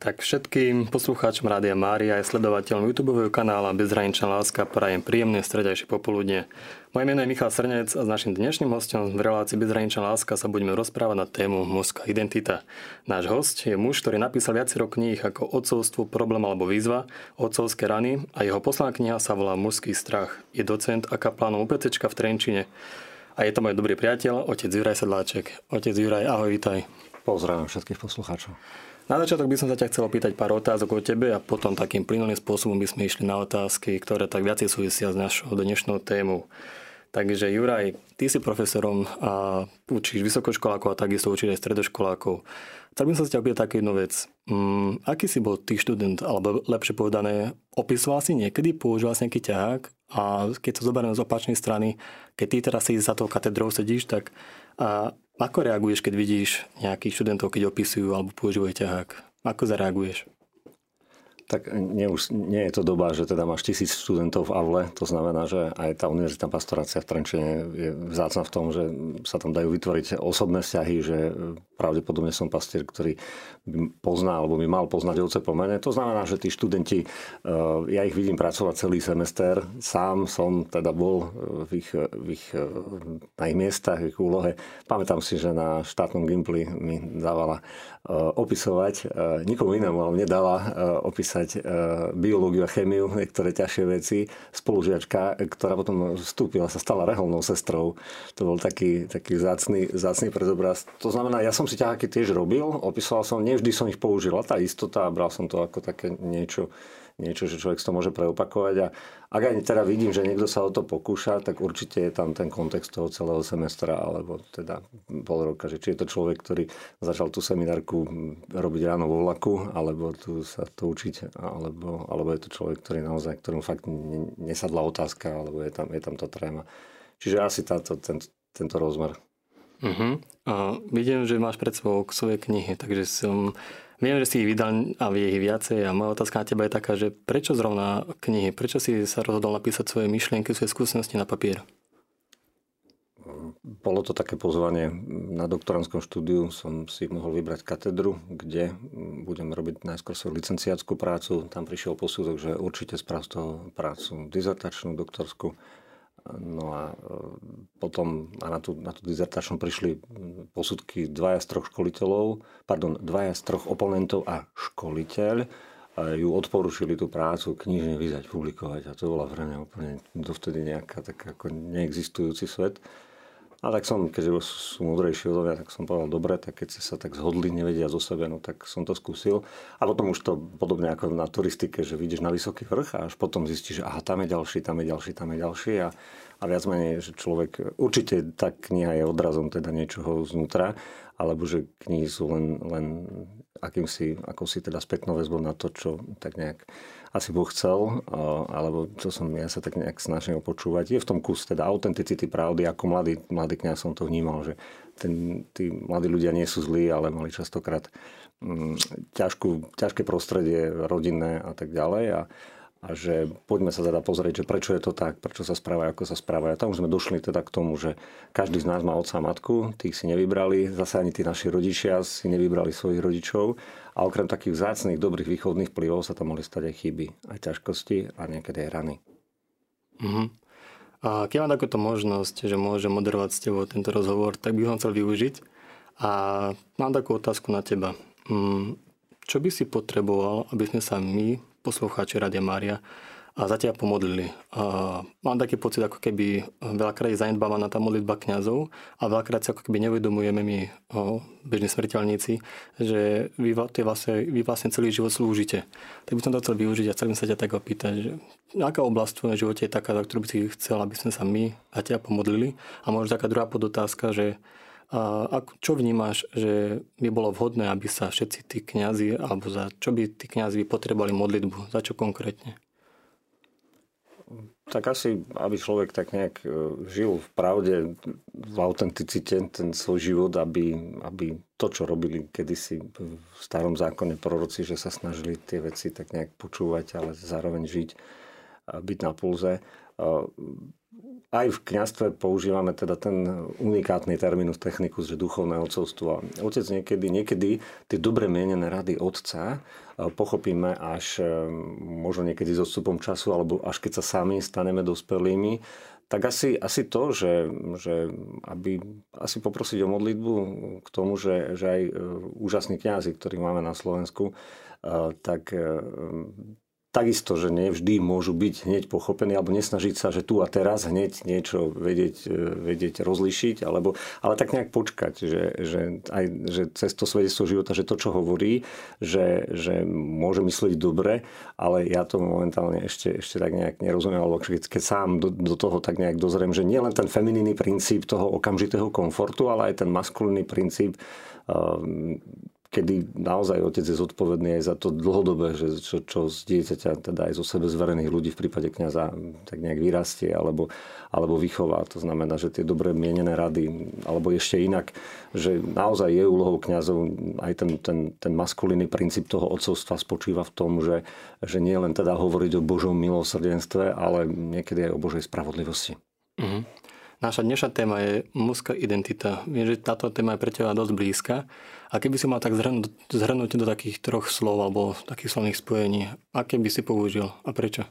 Tak všetkým poslucháčom Rádia Mária aj sledovateľom YouTubeového kanála Bezhraničná láska prajem príjemné stredajšie popoludne. Moje meno je Michal Srnec a s našim dnešným hostom v relácii Bezhraničná láska sa budeme rozprávať na tému mužská identita. Náš host je muž, ktorý napísal viacero kníh ako Otcovstvo, problém alebo výzva, Otcovské rany a jeho posledná kniha sa volá Mužský strach. Je docent a kaplánom UPCčka v Trenčine. A je to môj dobrý priateľ, otec Juraj Sedláček. Otec Juraj, ahoj, vítaj. Pozdravím všetkých poslucháčov. Na začiatok by som sa ťa chcel opýtať pár otázok o tebe a potom takým plynulým spôsobom by sme išli na otázky, ktoré tak viacej súvisia s našou dnešnou témou. Takže Juraj, ty si profesorom a učíš vysokoškolákov a takisto učíš aj stredoškolákov. Chcel by som sa ťa opýtať takú jednu vec. Aký si bol ty študent, alebo lepšie povedané, opisoval si niekedy, používal si nejaký ťahák a keď to zoberiem z opačnej strany, keď ty teraz si za tou katedrou sedíš, tak ako reaguješ, keď vidíš nejakých študentov, keď opisujú alebo používajú ťahák? Ako zareaguješ? Tak nie je to doba, že teda máš 1000 študentov v aule. To znamená, že aj tá univerzitná pastorácia v Trenčine je vzácna v tom, že sa tam dajú vytvoriť osobné vzťahy, že pravdepodobne som pastier, ktorý by pozná alebo by mal poznať ovce po mene. To znamená, že tí študenti, ja ich vidím pracovať celý semester. Sám som teda bol na ich miestach, v ich úlohe. Pamätám si, že na štátnom Gimply mi dávala opisovať, nikomu inému, ale mne dala opísať biológiu a chémiu, niektoré ťažšie veci. Spolužiačka, ktorá potom vstúpila, sa stala reholnou sestrou. To bol taký vzácny predobraz. To znamená, ja som si ťaháky tiež robil, opisoval som, nevždy som ich použil, tá istota a bral som to ako také niečo, že človek si to môže preopakovať. A ak aj teda vidím, že niekto sa o to pokúša, tak určite je tam ten kontext toho celého semestra, alebo teda pol roka, že či je to človek, ktorý začal tú seminárku robiť ráno vo vlaku, alebo tu sa to učiť, alebo je to človek, ktorý naozaj, ktorému fakt nesadla otázka, alebo je tam tá tréma. Čiže asi tento rozmer. A vidím, že máš pred sebou svoje knihy, takže viem, že si ich vydal a vie ich viacej a moja otázka na teba je taká, že prečo zrovna knihy? Prečo si sa rozhodol napísať svoje myšlienky, svoje skúsenosti na papier? Bolo to také pozvanie. Na doktorandskom štúdiu som si mohol vybrať katedru, kde budem robiť najskôr svoju licenciátsku prácu. Tam prišiel posudok, že určite sprav z toho prácu dizertačnú, doktorskú. No a potom na tú dizertačnú prišli posudky dvaja z troch oponentov a školiteľ. A ju odporučili tú prácu knižne vydať, publikovať. A to bola pre mňa úplne dovtedy nejaká tak ako neexistujúci svet. A tak som, keďže sú múdrejší odo mňa, tak som povedal, dobre, tak keď sa tak zhodli, nevedia zo sebe, no tak som to skúsil. A potom už to podobne ako na turistike, že vyjdeš na vysoký vrch a až potom zistíš, že aha, tam je ďalší. A viac menej, že človek, určite tá kniha je odrazom teda niečoho znútra, alebo že knihy sú len akousi teda spätnou väzbou na to, čo tak nejak asi Boh chcel, alebo čo ja sa tak nejak snažím počúvať. Je v tom kus teda autenticity, pravdy. Ako mladý kňaz som to vnímal, že tí mladí ľudia nie sú zlí, ale mali častokrát ťažké prostredie rodinné a tak ďalej. A že poďme sa teda pozrieť, že prečo je to tak, prečo sa správajú, ako sa správajú. A tam už sme došli teda k tomu, že každý z nás má otca a matku, tých si nevybrali, zase ani tí naši rodičia si nevybrali svojich rodičov. A okrem takých vzácnych, dobrých výchovných vplyvov sa tam mohli stať aj chyby, aj ťažkosti a niekedy aj rany. A keď mám takúto možnosť, že môžem moderovať s tebou tento rozhovor, tak by som chcel využiť. A mám takú otázku na teba. Čo by si potreboval, aby sme sa my, poslucháči Rádia Mária, a za teba pomodlili? Mám taký pocit, ako keby veľakrát je zanedbávaná tá modlitba kňazov a veľakrát si ako keby neuvedomujeme my, bežní smrteľníci, že vy vlastne celý život slúžite. Tak by som to chcel využiť a chcel by sa ťa tak opýtať, že aká oblasť v tvojom živote je taká, za ktorú by si chcel, aby sme sa my a teba pomodlili? A možno taká druhá podotázka, že čo vnímaš, že by bolo vhodné, aby sa všetci tí kňazi, alebo za čo by tí kňazi potrebovali modlitbu? Za čo konkrétne? Tak asi, aby človek tak nejak žil v pravde, v autenticite ten svoj život, aby to, čo robili kedysi v starom zákone proroci, že sa snažili tie veci tak nejak počúvať, ale zároveň žiť, byť na pulze. aj v kňazstve používame teda ten unikátny terminus technicus, že duchovné otcovstvo. Otec niekedy tie dobre mienené rady otca pochopíme až možno niekedy s odstupom času, alebo až keď sa sami staneme dospelými, tak asi to, že aby asi poprosiť o modlitbu k tomu, že aj úžasní kňazi, ktorých máme na Slovensku, tak takisto, že nevždy môžu byť hneď pochopení alebo nesnažiť sa, že tu a teraz hneď niečo vedieť rozlíšiť, ale tak nejak počkať, že cez to svedectvo života, že to, čo hovorí, že môže myslieť dobre, ale ja to momentálne ešte tak nejak nerozumiem, alebo keď sám do toho tak nejak dozriem, že nie len ten feminínny princíp toho okamžitého komfortu, ale aj ten maskulínny princíp, kedy naozaj otec je zodpovedný aj za to dlhodobé, že čo z dieťaťa, teda aj zo sebe zverených ľudí v prípade kňaza tak nejak vyrastie alebo vychová. To znamená, že tie dobre mienené rady, alebo ešte inak, že naozaj je úlohou kňazov aj ten maskulínny princíp toho otcovstva spočíva v tom, že nie len teda hovoriť o Božom milosrdenstve, ale niekedy aj o Božej spravodlivosti. Mhm. Naša dnešná téma je mužská identita. Viem, že táto téma je pre teba dosť blízka. A keby si mal tak zhrnúť do takých 3 slov alebo takých slovných spojení, aké by si použil a prečo?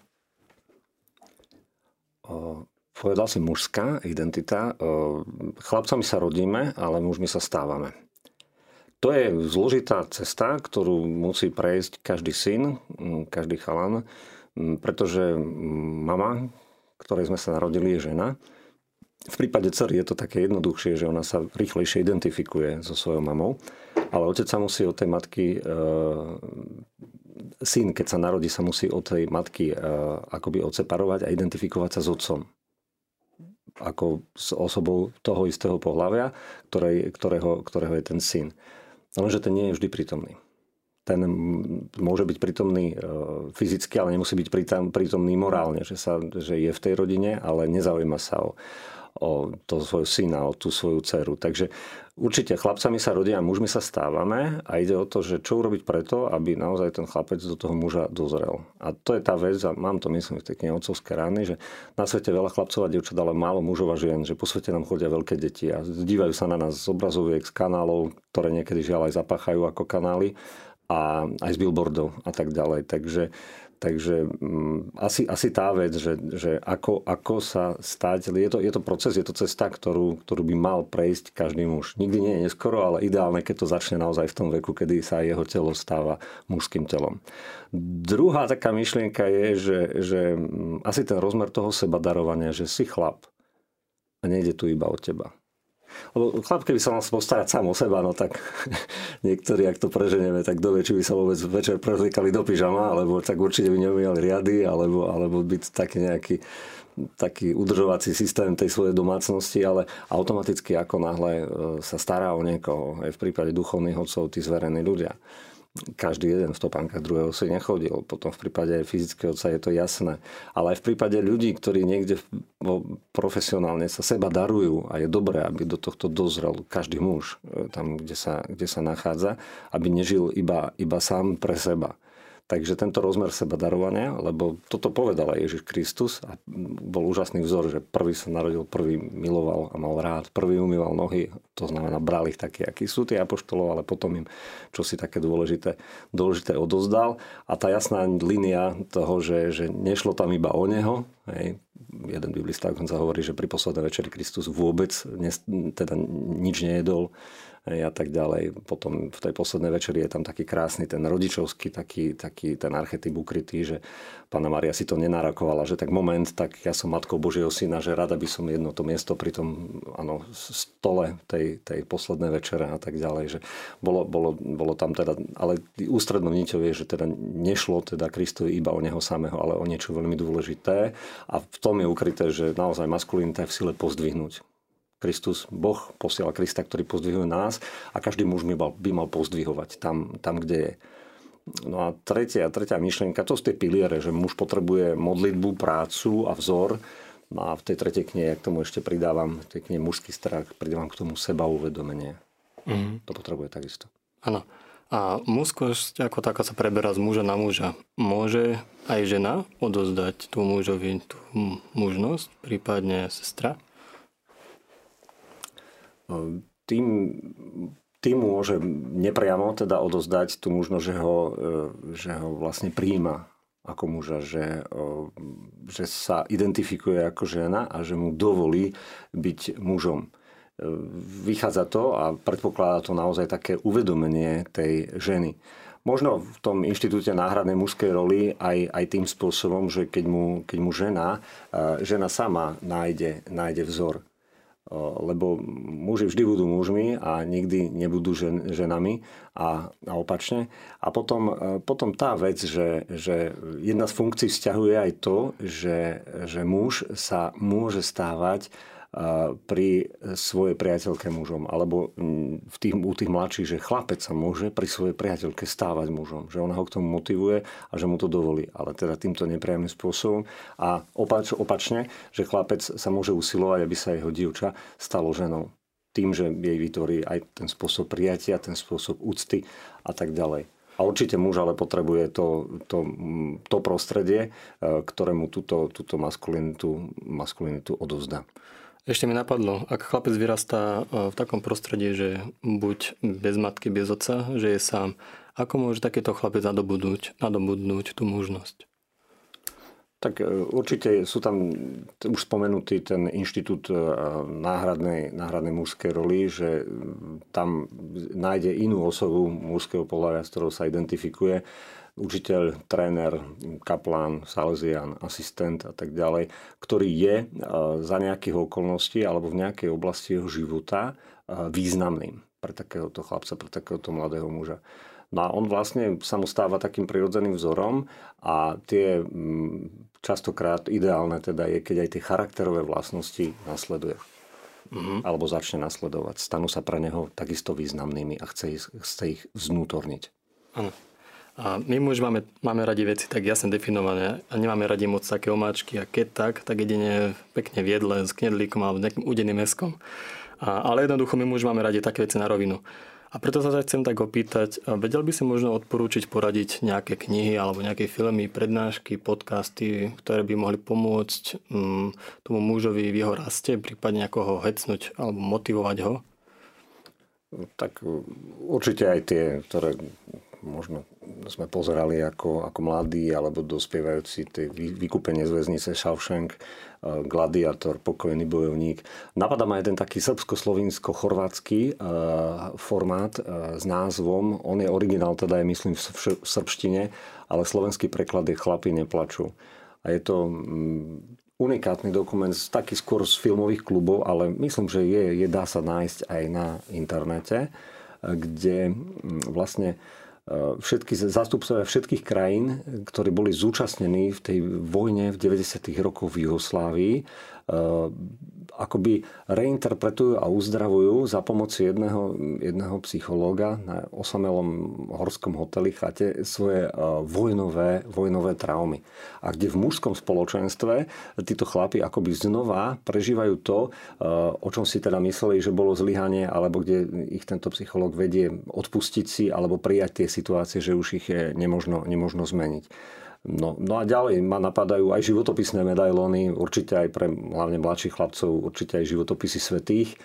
Povedal si mužská identita. Chlapcami sa rodíme, ale mužmi sa stávame. To je zložitá cesta, ktorú musí prejsť každý syn, každý chalan, pretože mama, ktorej sme sa narodili, je žena. V prípade dcery je to také jednoduchšie, že ona sa rýchlejšie identifikuje so svojou mamou, ale otec sa musí od tej matky, syn, keď sa narodí, sa musí od tej matky akoby odseparovať a identifikovať sa s otcom. Ako s osobou toho istého pohlavia, ktorého je ten syn. Lenže ten nie je vždy prítomný. Ten môže byť prítomný fyzicky, ale nemusí byť prítomný morálne, že je v tej rodine, ale nezaujíma sa o toho svojho syna, o tú svoju dceru. Takže určite chlapcami sa rodia a mužmi sa stávame a ide o to, že čo urobiť preto, aby naozaj ten chlapec do toho muža dozrel. A to je tá vec, a mám to myslím v tej knihe Otcovské rány, že na svete veľa chlapcov a dievčat, ale málo mužov a žien, že po svete nám chodia veľké deti a dívajú sa na nás z obrazoviek, z kanálov, ktoré niekedy žiaľ aj zapáchajú ako kanály a aj z billboardov a tak ďalej. Takže asi tá vec, že ako sa stať, je to proces, je to cesta, ktorú by mal prejsť každý muž. Nikdy nie je neskoro, ale ideálne, keď to začne naozaj v tom veku, kedy sa jeho telo stáva mužským telom. Druhá taká myšlienka je, že asi ten rozmer toho sebadarovania, že si chlap a nejde tu iba o teba. Lebo chlap, keby sa mal postarať sám o seba, no tak niektorí, ak to preženieme, tak dovie, či by sa vôbec večer prezliekali do pyžama, alebo tak určite by neumývali riady, alebo byť taký nejaký taký udržovací systém tej svojej domácnosti, ale automaticky ako náhle sa stará o niekoho, aj v prípade duchovných otcov, tí zverení ľudia. Každý jeden v topánkach druhého si nechodil. Potom v prípade fyzického otca je to jasné. Ale aj v prípade ľudí, ktorí niekde profesionálne sa seba darujú a je dobré, aby do tohto dozrel každý muž tam, kde sa nachádza, aby nežil iba sám pre seba. Takže tento rozmer seba darovania, lebo toto povedal aj Ježiš Kristus a bol úžasný vzor, že prvý sa narodil, prvý miloval a mal rád, prvý umýval nohy, to znamená bral ich takí, akí sú tí apoštolov, ale potom im čosi také dôležité odozdal. A tá jasná línia toho, že nešlo tam iba o neho, hej, jeden biblista dokonca hovorí, že pri poslednej večeri Kristus vôbec teda nič nejedol, a tak ďalej. Potom v tej poslednej večeri je tam taký krásny ten rodičovský, taký ten archetyp ukrytý, že Panna Mária si to nenárokovala, že tak moment, tak ja som matkou Božieho syna, že rada by som jedno to miesto pri tom stole tej poslednej večere a tak ďalej, že bolo tam teda, ale ústrednou niťou je, že teda nešlo teda Kristovi iba o neho samého, ale o niečo veľmi dôležité a v tom je ukryté, že naozaj maskulinita je v sile pozdvihnúť. Kristus, Boh posiela Krista, ktorý pozdvihuje nás a každý muž by mal pozdvihovať tam, kde je. No a tretia myšlienka, to sú tie piliere, že muž potrebuje modlitbu, prácu a vzor. No a v tej tretej knihe, k tomu ešte pridávam, v tej knihe Mužský strach, pridávam k tomu seba uvedomenie. To potrebuje takisto. Áno. A mužskosť ako taká sa preberá z muža na muža. Môže aj žena odozdať tú mužovi tú mužnosť, prípadne sestra? Tým môže nepriamo teda odozdať tú mužnosť, že ho vlastne prijíma ako muža, že sa identifikuje ako žena a že mu dovolí byť mužom. Vychádza to a predpokladá to naozaj také uvedomenie tej ženy. Možno v tom inštitúte náhradnej mužskej roli aj tým spôsobom, že keď mu žena sama nájde vzor. Lebo muži vždy budú mužmi a nikdy nebudú ženami a opačne. A potom tá vec, že jedna z funkcií vzťahuje aj to, že muž sa môže stávať pri svojej priateľke mužom. Alebo u tých mladších, že chlapec sa môže pri svojej priateľke stávať mužom. Že ona ho k tomu motivuje a že mu to dovolí. Ale teda týmto nepriamnym spôsobom. A opačne, že chlapec sa môže usilovať, aby sa jeho dievča stalo ženou. Tým, že jej vytvorí aj ten spôsob prijatia, ten spôsob úcty a tak ďalej. A určite muž ale potrebuje to prostredie, ktorému túto maskulinitu odovzdá. Ešte mi napadlo, ak chlapec vyrastá v takom prostredí, že buď bez matky, bez otca, že je sám, ako môže takéto chlapec nadobudnúť tú mužnosť? Tak určite sú tam už spomenutý ten inštitút náhradnej mužskej roli, že tam nájde inú osobu mužského pohľavia, s ktorou sa identifikuje. Učiteľ, tréner, kaplán, salesián, asistent a tak ďalej, ktorý je za nejakých okolností alebo v nejakej oblasti jeho života významným pre takéhoto chlapca, pre takéhoto mladého muža. No a on vlastne sa mu stáva takým prirodzeným vzorom a tie častokrát ideálne teda je, keď aj tie charakterové vlastnosti nasleduje. Alebo začne nasledovať. Stanú sa pre neho takisto významnými a chce ich vznútorniť. Áno. A my muži máme radi veci tak jasne definované a nemáme radi moc také omáčky a keď tak jedine pekne v jedle s knedlíkom alebo nejakým udeným mäskom. Ale jednoducho my muži máme radi také veci na rovinu. A preto sa chcem tak opýtať, vedel by si možno odporúčiť, poradiť nejaké knihy alebo nejaké filmy, prednášky, podcasty, ktoré by mohli pomôcť tomu mužovi v jeho raste, prípadne ako ho hecnúť alebo motivovať ho? Tak určite aj tie, ktoré možno sme pozerali ako mladí alebo dospievajúci, tie Vykúpenie z väznice, Shawshank, Gladiátor, Pokojný bojovník. Napadá ma jeden taký srbsko-slovinsko-chorvátsky formát s názvom, on je originál, teda je myslím v srbštine, ale slovenský preklad je Chlapi neplačú. A je to unikátny dokument, taký skôr z filmových klubov, ale myslím, že dá sa nájsť aj na internete, kde vlastne všetky zástupcovia všetkých krajín, ktorí boli zúčastnení v tej vojne v 90. rokoch v Juhoslávii, akoby reinterpretujú a uzdravujú za pomoci jedného psychológa na osamelom horskom hoteli chate svoje vojnové traumy. A kde v mužskom spoločenstve títo chlapi akoby znova prežívajú to, o čom si teda mysleli, že bolo zlyhanie, alebo kde ich tento psychológ vedie odpustiť si alebo prijať tie situácie, že už ich je nemožno zmeniť. No a ďalej ma napadajú aj životopisné medailóny, určite aj pre hlavne mladších chlapcov, určite aj životopisy svätých,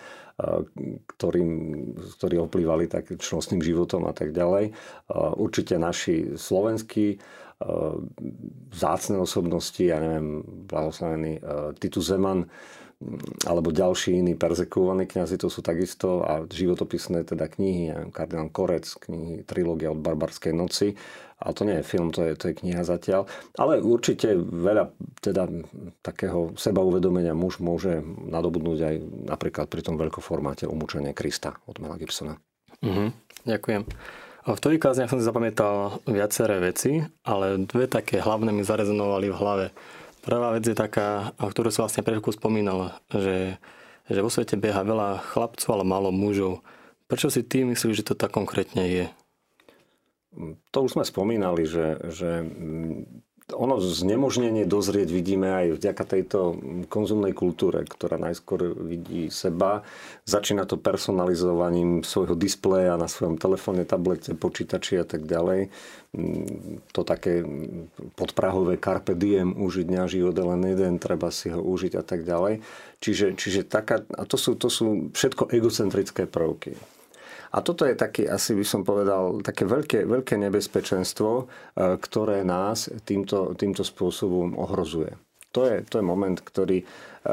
ktorí oplývali tak čnostným životom a tak ďalej. Určite naši slovenskí vzácne osobnosti, ja neviem, blahoslavený Titus Zeman, alebo ďalší iní perzekvovaní kňazi, to sú takisto a životopisné teda knihy, neviem, kardinál Korec, knihy Trilógia od barbarskej noci. Ale to nie je film, to je kniha zatiaľ. Ale určite veľa teda takého sebauvedomenia muž môže nadobudnúť aj napríklad pri tom veľkoformáte Umúčenie Krista od Mela Gibsona. Ďakujem. V tvojich kázniach som si zapamätal viaceré veci, ale dve také hlavné mi zarezonovali v hlave. Prvá vec je taká, ktorú si vlastne pre chvíľku spomínal, že vo svete beha veľa chlapcov, ale málo mužov. Prečo si ty myslíš, že to tak konkrétne je? To už sme spomínali, že ono znemožnenie dozrieť vidíme aj vďaka tejto konzumnej kultúre, ktorá najskôr vidí seba. Začína to personalizovaním svojho displeja na svojom telefóne, tablete, počítači a tak ďalej. To také podprahové carpe diem, užiť dňa, život je len jeden, treba si ho užiť a tak ďalej. Čiže a to sú všetko egocentrické prvky. A toto je taký, asi by som povedal, také veľké nebezpečenstvo, ktoré nás týmto spôsobom ohrozuje. To je moment, ktorý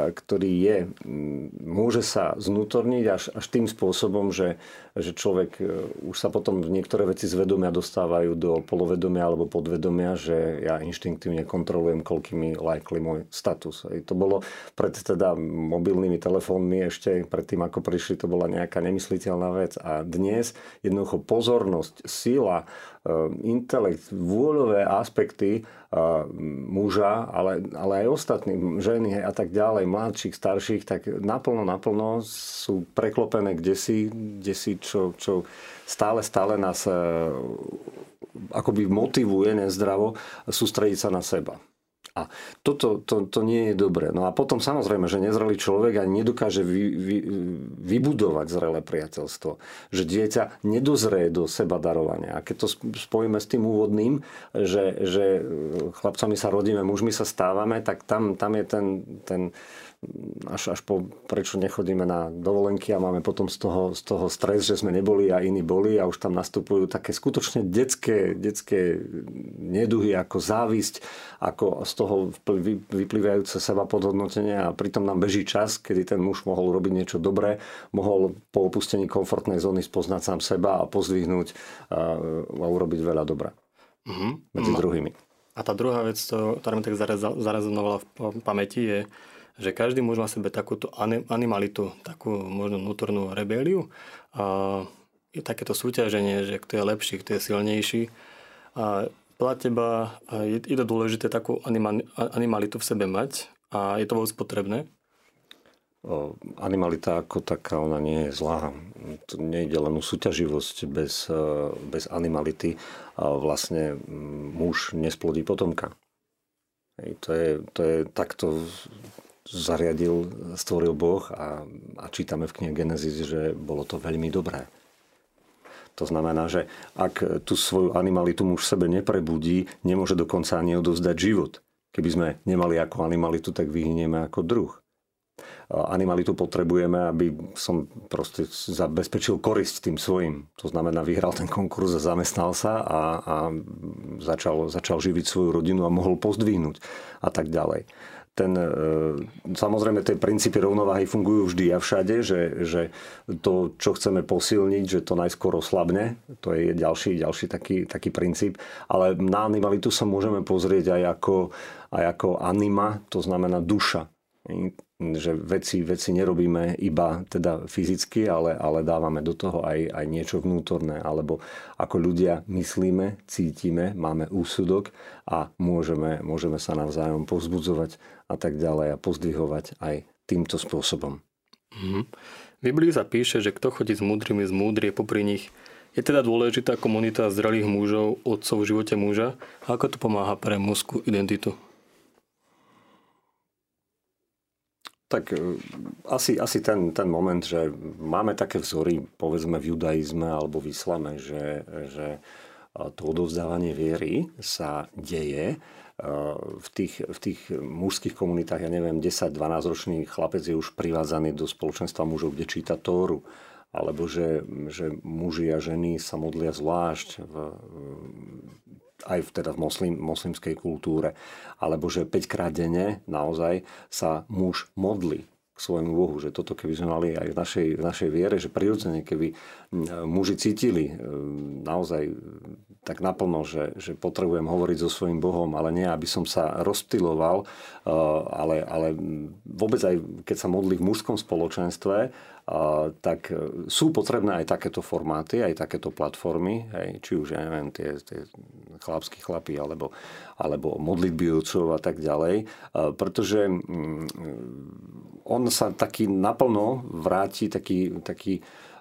môže sa znútorniť až tým spôsobom, že človek už sa potom niektoré veci z vedomia dostávajú do polovedomia alebo podvedomia, že ja inštinktívne kontrolujem, koľký mi lajkli môj status. To bolo pred teda mobilnými telefónmi, ešte predtým, ako prišli, to bola nejaká nemysliteľná vec. A dnes jednoducho pozornosť, sila, intelekt, vôľové aspekty muža, ale aj ostatní, ženy a tak ďalej, mladších, starších, tak naplno sú preklopené kdesi, čo stále nás akoby motivuje nezdravo sústrediť sa na seba. A to nie je dobré. No a potom samozrejme, že nezrelý človek ani nedokáže vybudovať zrelé priateľstvo. Že dieťa nedozrie do seba darovania. A keď to spojíme s tým úvodným, že chlapcami sa rodíme, mužmi sa stávame, tak tam je ten prečo nechodíme na dovolenky a máme potom z toho stres, že sme neboli a iní boli a už tam nastupujú také skutočne detské neduhy ako závisť, ako z toho vyplývajúce seba podhodnotenie a pritom nám beží čas, kedy ten muž mohol robiť niečo dobré, mohol po opustení komfortnej zóny spoznať sám seba a pozdvihnúť a urobiť veľa dobra medzi druhými. A tá druhá vec, ktorá mi tak zarezonovala v pamäti je, že každý muž má v sebe takúto animalitu, takú možno vnútornú rebeliu. A je takéto súťaženie, že kto je lepší, kto je silnejší. A podľa teba je to dôležité takú animalitu v sebe mať a je to vôbec potrebné? Animalita ako taká, ona nie je zlá. To nejde len o súťaživosť bez animality. A vlastne muž nesplodí potomka. To je takto zariadil, stvoril Boh a čítame v knihe Genesis, že bolo to veľmi dobré. To znamená, že ak tú svoju animalitu muž v sebe neprebudí, nemôže dokonca ani odovzdať život. Keby sme nemali ako animalitu, tak vyhynieme ako druh. Animalitu potrebujeme, aby som proste zabezpečil korisť tým svojim. To znamená, vyhral ten konkurs a zamestnal sa a začal živiť svoju rodinu a mohol pozdvihnúť a tak ďalej. Samozrejme, tie princípy rovnováhy fungujú vždy a všade, že to, čo chceme posilniť, že to najskôr oslabne, to je ďalší taký princíp. Ale na animalitu sa môžeme pozrieť aj ako anima, to znamená duša. Že veci nerobíme iba teda fyzicky, ale dávame do toho aj niečo vnútorné. Alebo ako ľudia myslíme, cítime, máme úsudok a môžeme sa navzájom povzbudzovať a tak ďalej a pozdvihovať aj týmto spôsobom. V Biblii sa píše, že kto chodí s múdrymi, zmúdrie popri nich. Je teda dôležitá komunita zrelých mužov, otcov v živote muža. A ako to pomáha pre mužskú identitu? Tak asi ten moment, že máme také vzory, povedzme v judaizme alebo v islame, že to odovzdávanie viery sa deje v tých mužských komunitách, ja neviem, 10-12 ročný chlapec je už privádzaný do spoločenstva mužov, kde číta Tóru, alebo že muži a ženy sa modlia zvlášť aj teda v moslimskej kultúre, alebo že 5-krát denne naozaj sa muž modlí k svojmu Bohu. Že toto keby sme mali aj v našej viere, že prirodzene keby muži cítili naozaj tak naplno, že potrebujem hovoriť so svojím Bohom, ale nie, aby som sa rozptyloval, ale vôbec aj keď sa modlí v mužskom spoločenstve, tak sú potrebné aj takéto formáty, aj takéto platformy, hej, či už, ja neviem, tie chlapskí chlapi, alebo modlitby otcov a tak ďalej, pretože on sa taký naplno vráti taký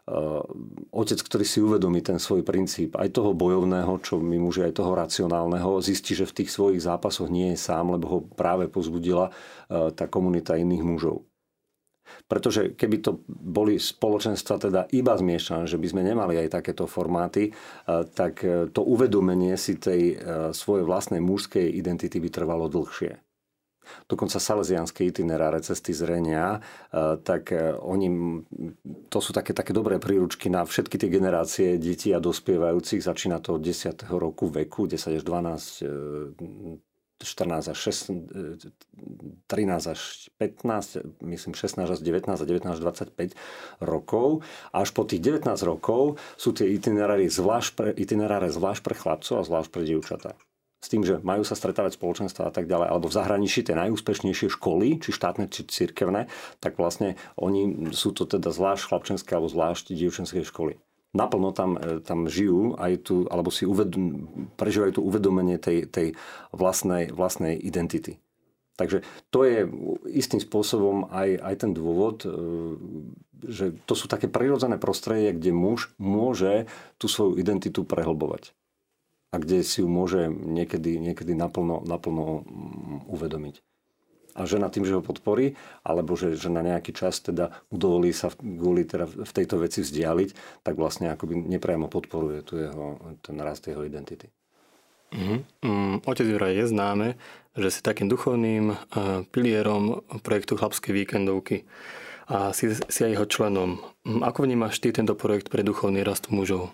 otec, ktorý si uvedomí ten svoj princíp, aj toho bojovného, čo my muži, aj toho racionálneho, zistí, že v tých svojich zápasoch nie je sám, lebo ho práve povzbudila tá komunita iných mužov. Pretože keby to boli spoločenstva teda iba zmiešané, že by sme nemali aj takéto formáty, tak to uvedomenie si tej svojej vlastnej mužskej identity by trvalo dlhšie. Dokonca salesianské itineráre cesty zrenia, tak to sú také dobré príručky na všetky tie generácie detí a dospievajúcich. Začína to od 10. roku veku, 10 až 12, 14 až 16, 13 až 15, myslím 16 až 19 a 19 až 25 rokov. A až po tých 19 rokov sú tie itineráre zvlášť pre chlapcov a zvlášť pre dievčatá. S tým, že majú sa stretávať spoločenstva a tak ďalej, alebo v zahraničí tie najúspešnejšie školy, či štátne, či cirkevné, tak vlastne oni sú to teda zvlášť chlapčenské alebo zvlášť dievčenské školy. Naplno tam žijú aj tu, alebo si prežívajú tu uvedomenie tej vlastnej identity. Takže to je istým spôsobom aj ten dôvod, že to sú také prirodzené prostredie, kde muž môže tú svoju identitu prehlbovať. A kde si ju môže niekedy naplno uvedomiť. A žena tým, že ho podporí, alebo že na nejaký čas teda mu dovolí sa v tejto veci vzdialiť, tak vlastne akoby nepriamo podporuje ten rast jeho identity. Otec Juraj, je známe, že si takým duchovným pilierom projektu Chlapskej víkendovky a si aj jeho členom. Ako vnímaš ty tento projekt pre duchovný rast mužov?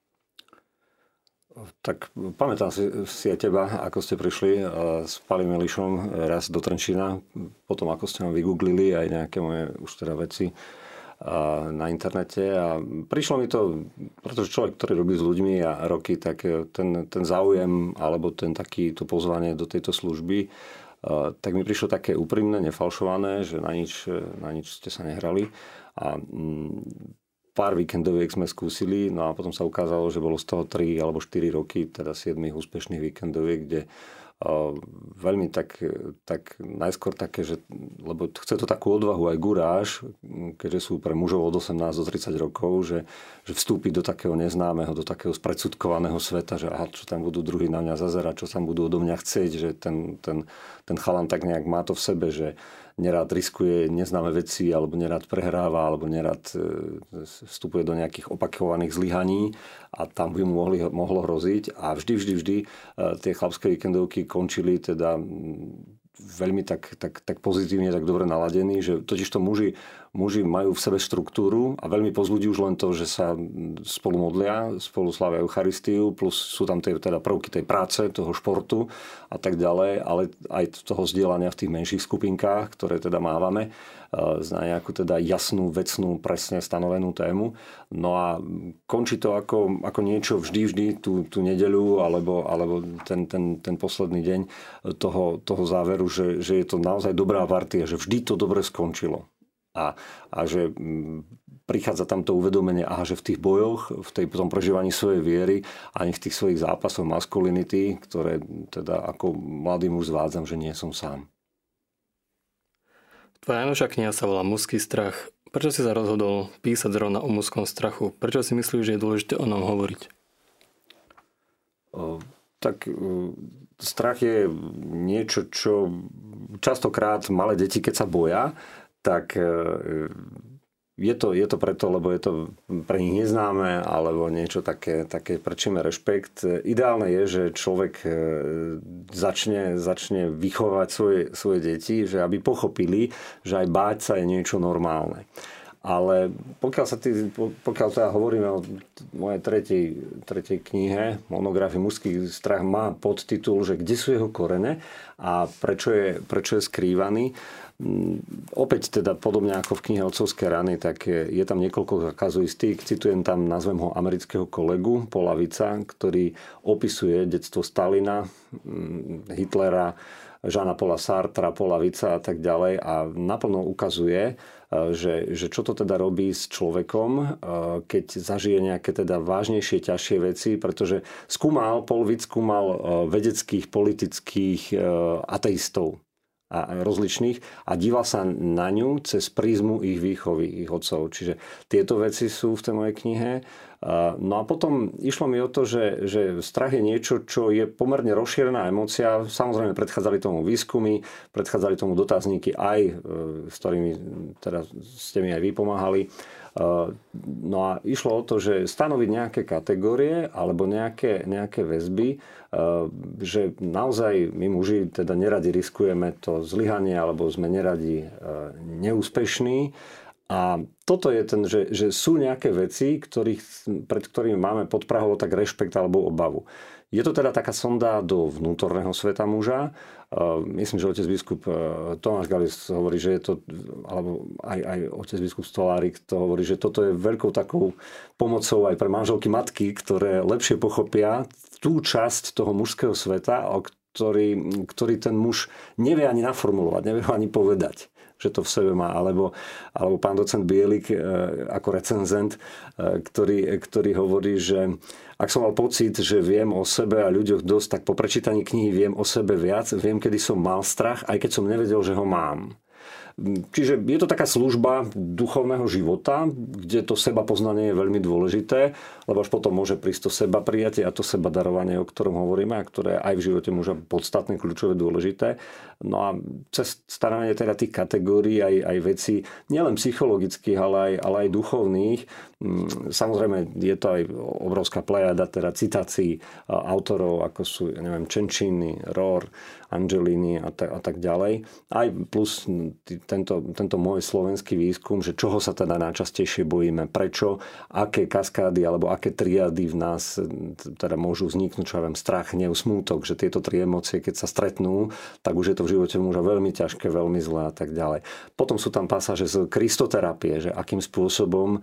Tak pamätám si aj teba, ako ste prišli s Palim Elišom raz do Trenčína, potom ako ste ho vygooglili aj nejaké moje už teda veci na internete a prišlo mi to, pretože človek, ktorý robí s ľuďmi a roky, tak ten záujem alebo to pozvanie do tejto služby, tak mi prišlo také úprimné, nefalšované, že na nič ste sa nehrali a pár víkendoviek sme skúsili, no a potom sa ukázalo, že bolo z toho 3 alebo 4 roky, teda 7 úspešných víkendoviek, kde veľmi tak najskôr také, že, lebo chce to takú odvahu aj guráž, keďže sú pre mužov od 18 do 30 rokov, že vstúpiť do takého neznámeho, do takého spredsudkovaného sveta, že aha, čo tam budú druhí na mňa zazerať, čo tam budú odo mňa chcieť, že ten chalan tak nejak má to v sebe, že nerád riskuje neznáme veci, alebo nerád prehráva, alebo nerád vstupuje do nejakých opakovaných zlyhaní a tam by mu mohlo hroziť. A vždy tie chlapské víkendovky končili teda veľmi tak pozitívne, tak dobre naladení, že totižto muži majú v sebe štruktúru a veľmi pozbudí už len to, že sa spolu modlia, spolu slávia Eucharistiu, plus sú tam teda prvky tej práce, toho športu a tak ďalej, ale aj toho zdieľania v tých menších skupinkách, ktoré teda mávame, na nejakú teda jasnú, vecnú, presne stanovenú tému. No a končí to ako niečo vždy tú nedeľu alebo ten posledný deň toho záveru, že je to naozaj dobrá partia, že vždy to dobre skončilo. A že prichádza tam to uvedomenie, že v tých bojoch, v tom prežívaní svojej viery a v tých svojich zápasoch maskulinity, ktoré teda ako mladý muž zvádzam, že nie som sám. Tvoja najnovšia kniha sa volá Mužský strach. Prečo si sa rozhodol písať zrovna o mužskom strachu? Prečo si myslíš, že je dôležité o ňom hovoriť? Tak strach je niečo, čo častokrát malé deti, keď sa boja, tak je to preto, lebo je to pre nich neznáme, alebo niečo také prečíme rešpekt. Ideálne je, že človek začne vychovať svoje deti, že aby pochopili, že aj báť sa je niečo normálne. Ale pokiaľ teda hovoríme o mojej tretej knihe, monografii Mužský strach, má podtitul, že kde sú jeho korene a prečo je skrývaný. Opäť teda podobne ako v knihe Otcovské rany, tak je tam niekoľko kazuistík. Citujem tam, nazvem ho amerického kolegu Paula Witza, ktorý opisuje detstvo Stalina, Hitlera, Jeana Paula Sartra, Paula Witza a tak ďalej a naplno ukazuje, že čo to teda robí s človekom, keď zažije nejaké teda vážnejšie, ťažšie veci, pretože Paul Witz skúmal vedeckých, politických ateistov. a rozličných a díval sa na ňu cez prízmu ich výchovy, ich otcov. Čiže tieto veci sú v tej mojej knihe. No a potom išlo mi o to, že strach je niečo, čo je pomerne rozšírená emócia. Samozrejme predchádzali tomu výskumy, predchádzali tomu dotazníky aj, s ktorými teda ste mi aj vy pomáhali. No a išlo o to, že stanoviť nejaké kategórie alebo nejaké väzby, že naozaj my muži teda neradi riskujeme to zlyhanie alebo sme neradi neúspešní. A toto je ten, že sú nejaké veci, pred ktorými máme podprahovo tak rešpekt alebo obavu. Je to teda taká sonda do vnútorného sveta muža. Myslím, že otec biskup Tomáš Galis hovorí, že je to, alebo aj otec biskup Stolárik to hovorí, že toto je veľkou takou pomocou aj pre manželky matky, ktoré lepšie pochopia tú časť toho mužského sveta, ktorý ten muž nevie ani naformulovať, nevie ani povedať, že to v sebe má. Alebo pán docent Bielik ako recenzent, ktorý hovorí, že ak som mal pocit, že viem o sebe a ľuďoch dosť, tak po prečítaní knihy viem o sebe viac, viem, kedy som mal strach, aj keď som nevedel, že ho mám. Čiže je to taká služba duchovného života, kde to seba poznanie je veľmi dôležité, lebo až potom môže prísť to seba prijatie a to seba darovanie, o ktorom hovoríme a ktoré aj v živote muža podstatné, kľúčové, dôležité. No a cez stanovenie teda tých kategórií aj vecí, nielen psychologických, ale aj duchovných. Samozrejme je to aj obrovská plejada teda citácií autorov, ako sú, neviem, Cencini, Rohr, Angelini a tak ďalej. Aj plus tento môj slovenský výskum, že čoho sa teda najčastejšie bojíme, prečo, aké kaskády alebo aké triady v nás teda môžu vzniknúť, čo ja viem, strach, hnev, smútok, že tieto tri emócie, keď sa stretnú, tak už je to v živote muža veľmi ťažké, veľmi zlé a tak ďalej. Potom sú tam pasáže z kristoterapie, že akým spôsobom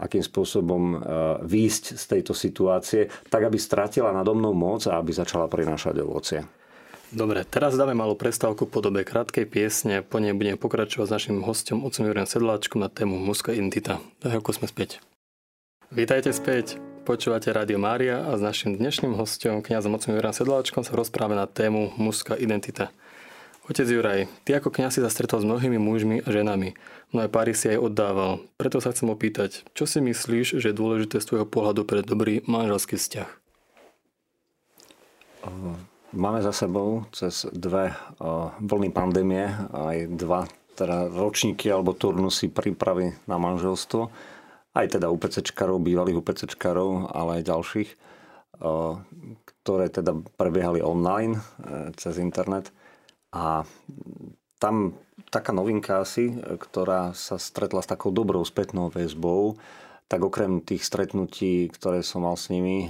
výjsť z tejto situácie, tak aby stratila nado mnou moc a aby začala prinášať ovocie. Dobre, teraz dáme malú prestávku po dobe krátkej piesne, po nej budeme pokračovať s našim hosťom, otcom Jurajom Sedláčkom na tému mužská identita. Tak ako sme späť. Vítajte späť, počúvate Rádio Mária a s našim dnešným hosťom, kňazom otcom Jurajom Sedláčkom, sa rozprávame na tému mužská identita. Otec Juraj, ty ako kňaz si sa stretol s mnohými mužmi a ženami. Mnohé páry si aj oddával. Preto sa chcem opýtať, čo si myslíš, že je dôležité z tvojho pohľadu pre dobrý manželský vzťah? Máme za sebou cez dve vlny pandémie aj dva teda ročníky alebo turnusy prípravy na manželstvo. Aj teda UPCčkarov, bývalých UPCčkarov, ale aj ďalších, ktoré teda prebiehali online cez internet. A tam taká novinka asi, ktorá sa stretla s takou dobrou spätnou väzbou, tak okrem tých stretnutí, ktoré som mal s nimi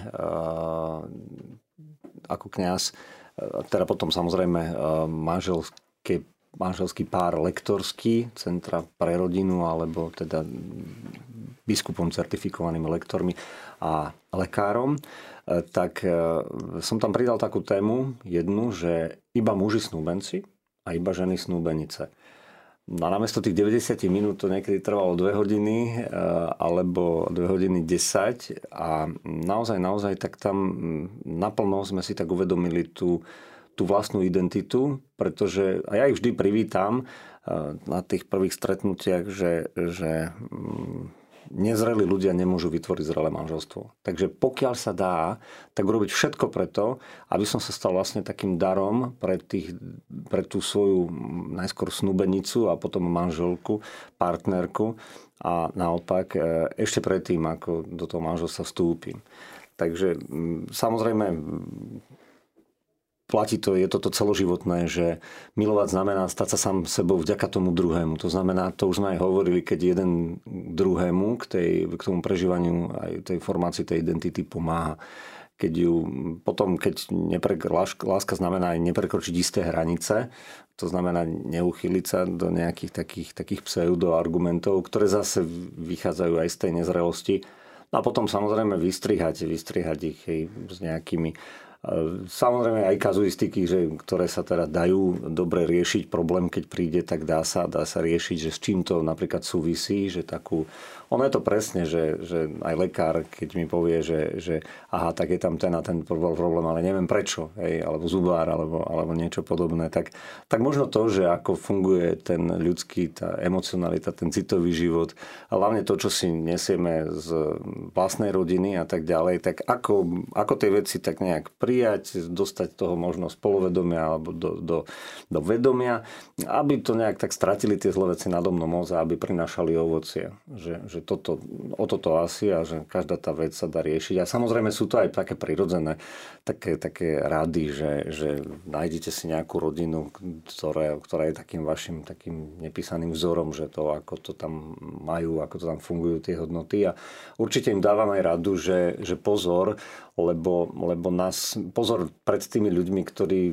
ako kňaz, teda potom samozrejme manželský pár lektorský, Centra pre rodinu, alebo teda biskupom certifikovanými lektormi a lekárom, tak som tam pridal takú tému jednu, že iba muži snúbenci a iba ženy snúbenice. No namiesto tých 90 minút to niekedy trvalo 2 hodiny alebo 2 hodiny 10 a naozaj tak tam naplno sme si tak uvedomili tú vlastnú identitu, pretože a ja ich vždy privítam na tých prvých stretnutiach, že nezrelí ľudia nemôžu vytvoriť zrelé manželstvo. Takže pokiaľ sa dá, tak urobiť všetko preto, aby som sa stal vlastne takým darom pre tú svoju najskôr snúbenicu a potom manželku, partnerku a naopak ešte predtým, ako do toho manželstva vstúpim. Takže samozrejme platí to, je toto celoživotné, že milovať znamená stať sa sám sebou vďaka tomu druhému. To znamená, to už sme aj hovorili, keď jeden druhému k tomu prežívaniu aj tej formácii tej identity pomáha. Keď láska znamená aj neprekročiť isté hranice, to znamená neuchyliť sa do nejakých takých pseudoargumentov, ktoré zase vychádzajú aj z tej nezrelosti. A potom samozrejme vystrihať ich s nejakými Samozrejme aj kazuistiky, ktoré sa teda dajú dobre riešiť problém, keď príde, tak dá sa riešiť, že s čím to napríklad súvisí, že takú... Ono je to presne, že aj lekár, keď mi povie, že aha, tak je tam ten a ten problém, ale neviem prečo, alebo zubár, alebo niečo podobné, tak možno to, že ako funguje ten ľudský, tá emocionalita, ten citový život, a hlavne to, čo si nesieme z vlastnej rodiny a tak ďalej, tak ako tie veci tak nejak prijať, dostať toho možno z polovedomia alebo do vedomia, aby to nejak tak stratili tie zlé veci nado mnou moc a aby prinášali ovocie. Že o toto asi a že každá tá vec sa dá riešiť. A samozrejme sú to aj také prirodzené také rady, že nájdete si nejakú rodinu, ktorá je takým vašim takým nepísaným vzorom, že to, ako to tam majú, ako to tam fungujú tie hodnoty. A určite im dávam aj radu, že pozor, lebo pozor pred tými ľuďmi, ktorí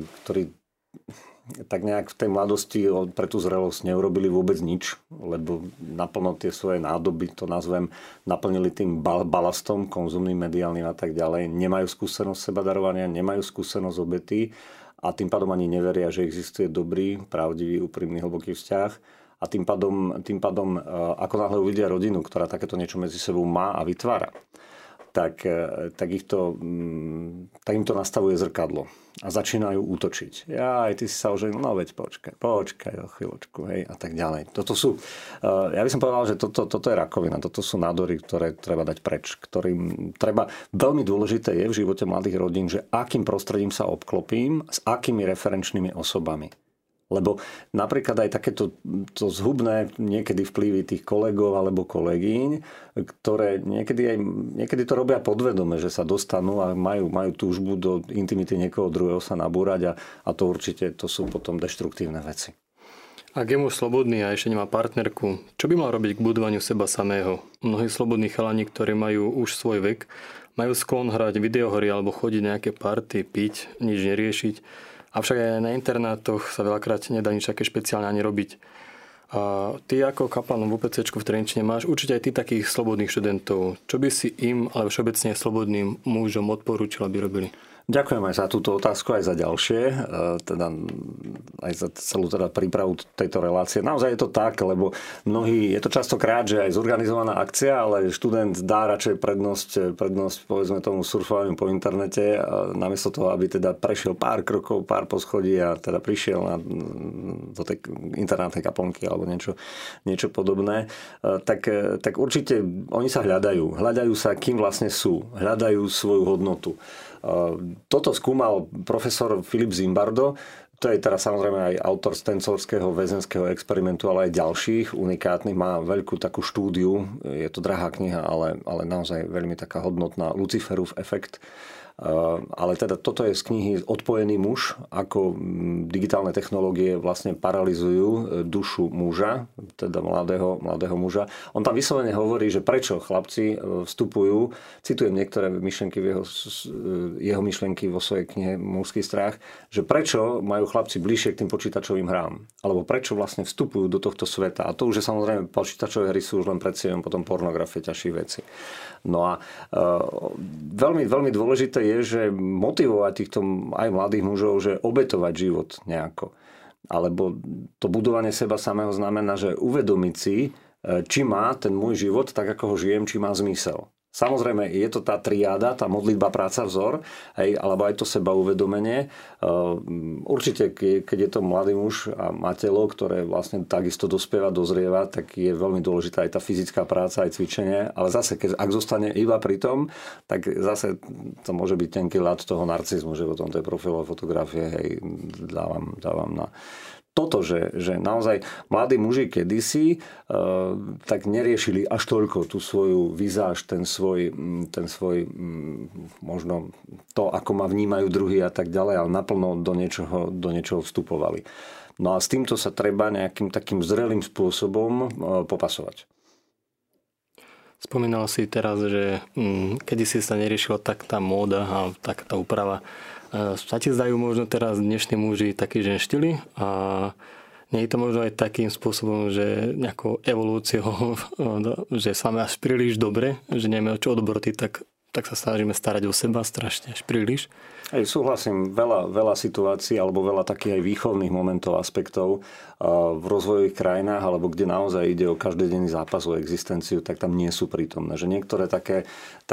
tak nejak v tej mladosti pre tú zrelosť neurobili vôbec nič, lebo naplno tie svoje nádoby, to nazvem, naplnili tým balastom konzumným, mediálnym a tak ďalej. Nemajú skúsenosť sebadarovania, nemajú skúsenosť obety a tým pádom ani neveria, že existuje dobrý, pravdivý, úprimný, hlboký vzťah. A tým pádom ako náhle uvidia rodinu, ktorá takéto niečo medzi sebou má a vytvára, tak im to nastavuje zrkadlo a začínajú útočiť. Aj ty si sa oženil, no veď počkaj o chvíľočku, hej, a tak ďalej. Toto sú, ja by som povedal, že toto je rakovina, toto sú nádory, ktoré treba dať preč, ktorým treba, veľmi dôležité je v živote mladých rodín, že akým prostredím sa obklopím, s akými referenčnými osobami. Lebo napríklad aj takéto to zhubné niekedy vplyvy tých kolegov alebo kolegyň, ktoré niekedy to robia podvedome, že sa dostanú a majú túžbu do intimity niekoho druhého sa nabúrať a to určite to sú potom deštruktívne veci. Ak je muž slobodný a ešte nemá partnerku, čo by mal robiť k budovaniu seba samého? Mnohí slobodní chalani, ktorí majú už svoj vek, majú sklon hrať videohry alebo chodiť nejaké party, piť, nič neriešiť. Avšak aj na internátoch sa veľakrát nedá nič také špeciálne ani robiť. A ty ako kaplan v UPCčku v Trenčine máš určite aj ty takých slobodných študentov. Čo by si im, ale všeobecne slobodným mužom odporúčil, aby robili? Ďakujem aj za túto otázku, aj za ďalšie, teda aj za celú teda prípravu tejto relácie. Naozaj je to tak, lebo je to častokrát, že aj zorganizovaná akcia, ale študent dá radšej prednosť povedzme tomu surfovaniu po internete, namiesto toho, aby teda prešiel pár krokov, pár poschodí a teda prišiel do tej internátnej kaplnky alebo niečo podobné. Tak určite oni sa hľadajú sa, kým vlastne sú, hľadajú svoju hodnotu. Toto skúmal profesor Filip Zimbardo, to je teraz samozrejme aj autor stencorského väzenského experimentu, ale aj ďalších unikátnych, má veľkú takú štúdiu, je to drahá kniha, ale naozaj veľmi taká hodnotná, Luciferov efekt. Ale teda toto je z knihy Odpojený muž, ako digitálne technológie vlastne paralizujú dušu muža, teda mladého muža. On tam vyslovene hovorí, že prečo chlapci vstupujú, citujem niektoré myšlienky jeho myšlienky vo svojej knihe Mužský strach, že prečo majú chlapci bližšie k tým počítačovým hrám, alebo prečo vlastne vstupujú do tohto sveta. A to už je samozrejme, počítačové hry sú už len predcieľom potom pornografie, ťažších vecí. No a veľmi, veľmi dôležité je, že motivovať týchto aj mladých mužov, že obetovať život nejako. Alebo to budovanie seba samého znamená, že uvedomiť si, či má ten môj život, tak ako ho žijem, či má zmysel. Samozrejme, je to tá triáda, tá modlitba, práca, vzor, alebo aj to seba uvedomenie. Určite, keď je to mladý muž a má telo, ktoré vlastne takisto dospieva, dozrieva, tak je veľmi dôležitá aj tá fyzická práca, aj cvičenie. Ale zase, ak zostane iba pri tom, tak zase to môže byť tenký ľad toho narcizmu, že potom tej profilové fotografie dávam na toto, že naozaj mladí muži kedysi tak neriešili až toľko tú svoju vizáž, ten svoj možno to, ako ma vnímajú druhí a tak ďalej, ale naplno do niečoho vstupovali. No a s týmto sa treba nejakým takým zrelým spôsobom popasovať. Spomínal si teraz, že kedysi sa neriešila tak tá móda a tak tá úprava. Sa ti zdajú možno teraz dnešní muži takí ženštili a nie je to možno aj takým spôsobom, že nejakou evolúciou, že sa máme až príliš dobre, že nemáme čo odbroty, tak tak sa snažíme starať o seba strašne až príliš. Súhlasím, veľa situácií alebo veľa takých aj výchovných momentov, aspektov v rozvojových krajinách, alebo kde naozaj ide o každodenný zápas o existenciu, tak tam nie sú prítomné. Že niektoré také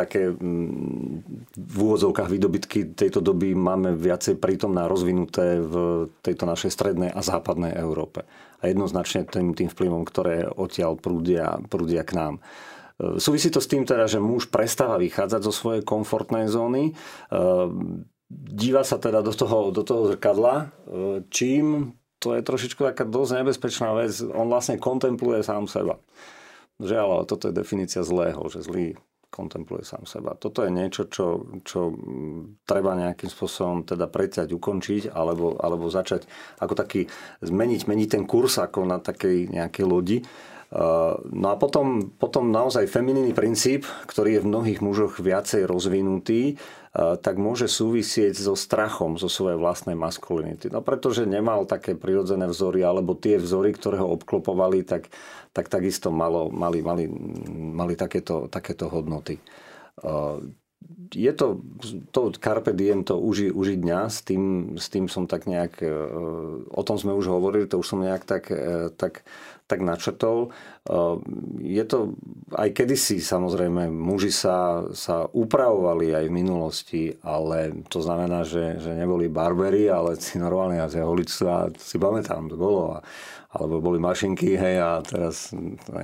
v úvodzovkách výdobytky tejto doby máme viacej prítomné rozvinuté v tejto našej strednej a západnej Európe. A jednoznačne tým vplyvom, ktoré odtiaľ prúdia k nám. Súvisí to s tým teda, že muž prestáva vychádzať zo svojej komfortnej zóny, díva sa teda do toho zrkadla, čím to je trošičku taká dosť nebezpečná vec. On vlastne kontempluje sám seba. Žiaľ, ale toto je definícia zlého, že zlý kontempluje sám seba. Toto je niečo, čo treba nejakým spôsobom teda preťať, ukončiť, alebo začať ako taký zmeniť ten kurz ako na takej nejakej lodi. No a potom naozaj feminínny princíp, ktorý je v mnohých mužoch viacej rozvinutý, tak môže súvisieť so strachom zo svojej vlastnej maskulinity. No pretože nemal také prirodzené vzory, alebo tie vzory, ktoré ho obklopovali, tak takisto mali takéto hodnoty. Je to carpe diem, to uži dňa, s tým som tak nejak, o tom sme už hovorili, to už som nejak tak načrtol. Je to aj kedysi, samozrejme, muži sa upravovali aj v minulosti, ale to znamená, že neboli barberi, ale si normálne jazdili ulicu a si pamätám, to bolo. Alebo boli mašinky, hej, a teraz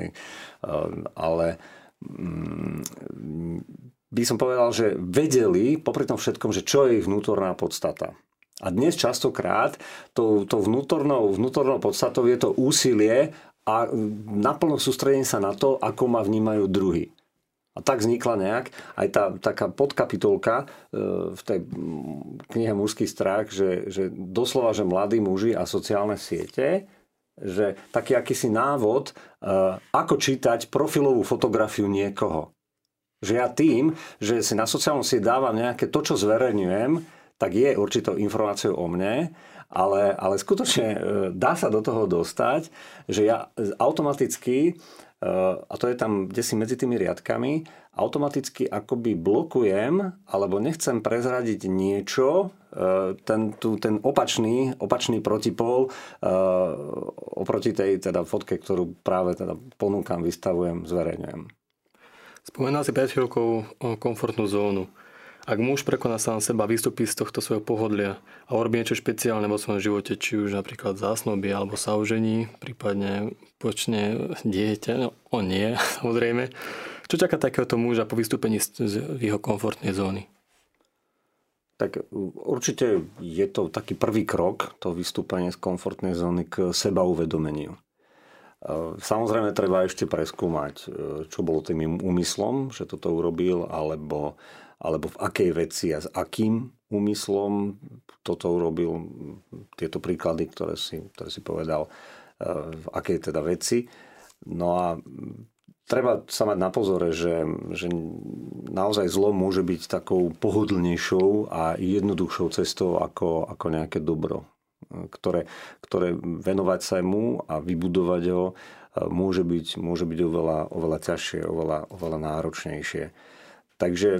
ale by som povedal, že vedeli popri tom všetkom, že čo je ich vnútorná podstata. A dnes častokrát tou vnútornou podstatou je to úsilie a naplno sústredenie sa na to, ako ma vnímajú druhí. A tak vznikla nejak aj tá taká podkapitolka v tej knihe Mužský strach, že doslova, že mladí muži a sociálne siete, že taký akýsi návod, ako čítať profilovú fotografiu niekoho. Že ja tým, že si na sociálnom sieti dávam nejaké to, čo zverejňujem, tak je určitou informáciou o mne, ale skutočne dá sa do toho dostať, že ja automaticky, a to je tam kdesi medzi tými riadkami, automaticky akoby blokujem, alebo nechcem prezradiť niečo, ten opačný protipol oproti tej teda fotke, ktorú práve teda ponúkam, vystavujem, zverejňujem. Spomenal si pred chvíľkou komfortnú zónu. Ak muž prekoná sám seba, vystúpi z tohto svojho pohodlia a urobí niečo špeciálne vo svojom živote, či už napríklad zásnobí alebo sa ožení, prípadne počne dieťa, no on nie, samozrejme. Čo čaká takéhoto muža po vystúpení z jeho komfortnej zóny? Tak určite je to taký prvý krok, to vystúpenie z komfortnej zóny k sebauvedomeniu. Samozrejme treba ešte preskúmať, čo bolo tým úmyslom, že toto urobil, alebo v akej veci a s akým úmyslom toto urobil. Tieto príklady, ktoré si povedal, v akej teda veci. No a treba sa mať na pozore, že naozaj zlo môže byť takou pohodlnejšou a jednoduchšou cestou ako nejaké dobro, ktoré venovať sa mu a vybudovať ho môže byť oveľa ťažšie, oveľa náročnejšie. Takže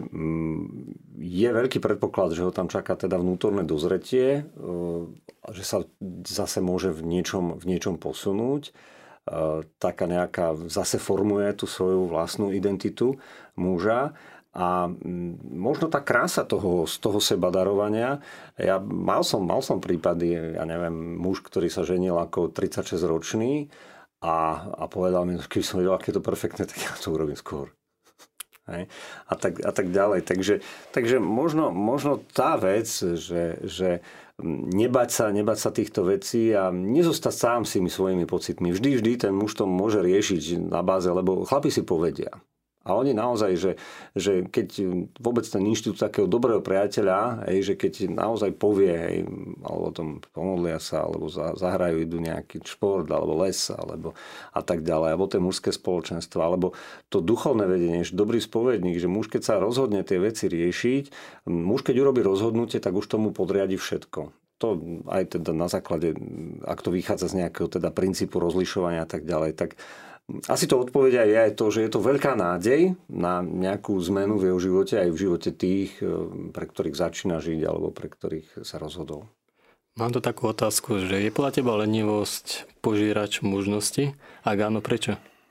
je veľký predpoklad, že ho tam čaká teda vnútorné dozretie, že sa zase môže v niečom posunúť. Taká nejaká zase formuje tú svoju vlastnú identitu muža. A možno tá krása z toho sebadarovania, ja mal som prípady, ja neviem, muž, ktorý sa ženil ako 36-ročný a povedal mi, keď som vedel, aké je to perfektné, tak ja to urobím skôr. Hej? A tak ďalej. Takže možno tá vec, že nebať sa týchto vecí a nezostať sám s tými svojimi pocitmi. Vždy ten muž to môže riešiť na báze, lebo chlapi si povedia. A oni naozaj, že keď vôbec ten inštitút takého dobrého priateľa, že keď naozaj povie, alebo o tom pomodlia sa, alebo zahrajú, idú nejaký šport, alebo les, alebo a tak ďalej, alebo to mužské spoločenstvo, alebo to duchovné vedenie, že dobrý spovedník, že muž, keď sa rozhodne tie veci riešiť, muž, keď urobí rozhodnutie, tak už tomu podriadi všetko. To aj teda na základe, ak to vychádza z nejakého teda princípu rozlišovania a tak ďalej, tak Asi to odpovedia je aj to, že je to veľká nádej na nejakú zmenu v jeho živote, aj v živote tých, pre ktorých začína žiť alebo pre ktorých sa rozhodol. Mám tu takú otázku, že je podľa teba lenivosť požírač mužnosti? Ak áno, prečo?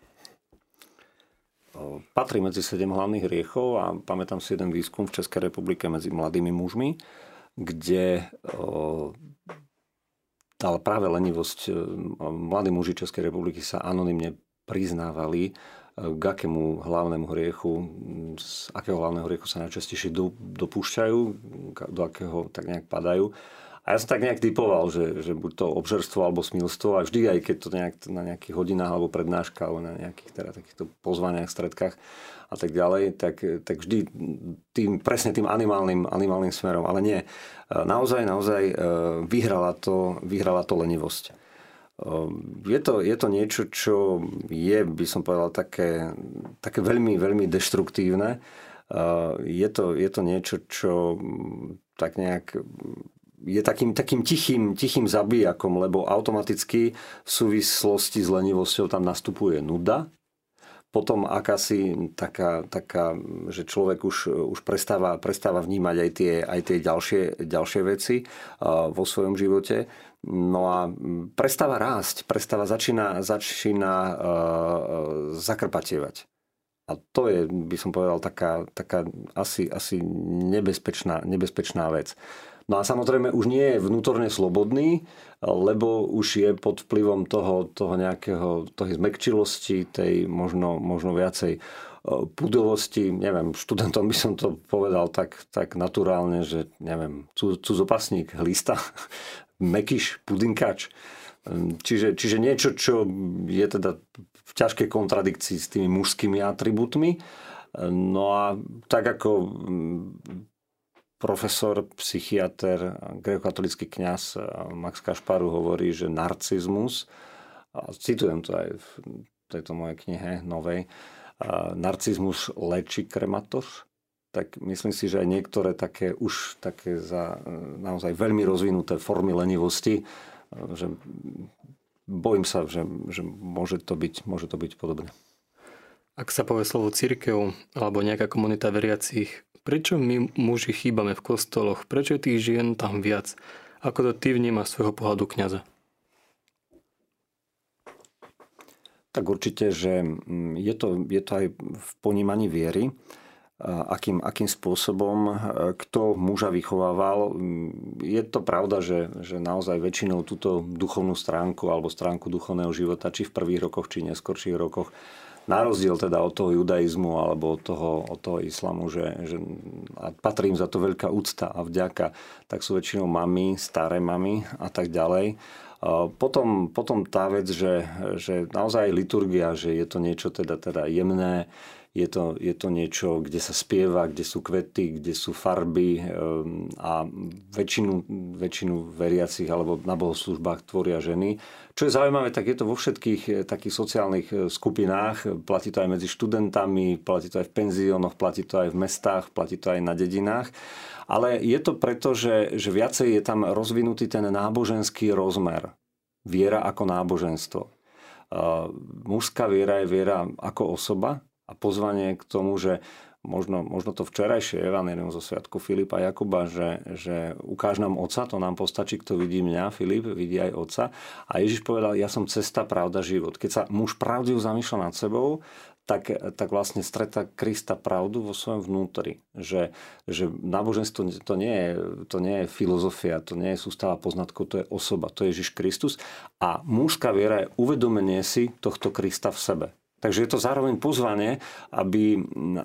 Patrí medzi 7 hlavných hriechov a pamätám si jeden výskum v Českej republike medzi mladými mužmi, kde ale práve lenivosť, mladí muži Českej republiky sa anonymne priznávali, k akému hlavnému hriechu, z akého hlavného hriechu sa najčastejšie dopúšťajú, do akého tak nejak padajú. A ja som tak nejak typoval, že buď to obžerstvo alebo smilstvo, a vždy aj keď to nejak na nejakých hodinách alebo prednáška alebo na nejakých teda takýchto pozvaniach, stredkách a tak ďalej, tak vždy presne tým animálnym smerom. Ale nie, naozaj vyhrala to lenivosť. Je to niečo, čo je, by som povedal, také veľmi, veľmi deštruktívne. Je to niečo, čo tak nejak je takým tichým zabijakom, lebo automaticky v súvislosti s lenivosťou tam nastupuje nuda. Potom akási taká, že človek už prestáva vnímať aj tie ďalšie veci vo svojom živote. No a prestáva rásť, začína zakrpatievať. A to je, by som povedal, taká asi nebezpečná vec. No a samozrejme už nie je vnútorne slobodný, lebo už je pod vplyvom toho nejakého, toho zmäkčilosti, tej možno viacej pudovosti. Neviem, študentom by som to povedal tak naturálne, že neviem, cudzopasník, hlista, mekyš, pudinkač. Čiže niečo, čo je teda v ťažkej kontradikcii s tými mužskými atribútmi. No a tak ako profesor, psychiater, grékokatolícky kňaz Max Kašparu hovorí, že narcizmus, a citujem to aj v tejto mojej knihe novej, narcizmus léči krematos, tak myslím si, že aj niektoré také za naozaj veľmi rozvinuté formy lenivosti, že bojím sa, že môže to byť podobné. Ak sa povie slovo cirkev alebo nejaká komunita veriacich, prečo my muži chýbame v kostoloch? Prečo je tých žien tam viac? Ako to ty vnímaš svojho pohľadu kňaza? Tak určite, že je to aj v ponímaní viery, akým spôsobom kto muža vychovával. Je to pravda, že naozaj väčšinou túto duchovnú stránku alebo stránku duchovného života, či v prvých rokoch, či neskorších rokoch, na rozdiel teda od toho judaizmu alebo od toho islamu, že a patrí im za to veľká úcta a vďaka, tak sú väčšinou mamy, staré mamy a tak ďalej. Potom tá vec, že naozaj liturgia, že je to niečo teda jemné, je to niečo, kde sa spieva, kde sú kvety, kde sú farby a väčšinu veriacich alebo na bohoslúžbách tvoria ženy. Čo je zaujímavé, tak je to vo všetkých takých sociálnych skupinách. Platí to aj medzi študentami, platí to aj v penziónoch, platí to aj v mestách, platí to aj na dedinách. Ale je to preto, že viacej je tam rozvinutý ten náboženský rozmer. Viera ako náboženstvo. Mužská viera je viera ako osoba a pozvanie k tomu, že možno to včerajšie evanjelium zo sviatku Filipa a Jakuba, že ukáž nám Otca, to nám postačí, kto vidí mňa, Filip vidí aj Otca. A Ježiš povedal, ja som cesta, pravda, život. Keď sa muž pravdivo zamýšľa nad sebou, tak vlastne stretá Krista pravdu vo svojom vnútri. Že náboženstvo to nie je filozofia, to nie je sústava poznatkov, to je osoba, to je Ježiš Kristus. A mužská viera je uvedomenie si tohto Krista v sebe. Takže je to zároveň pozvanie, aby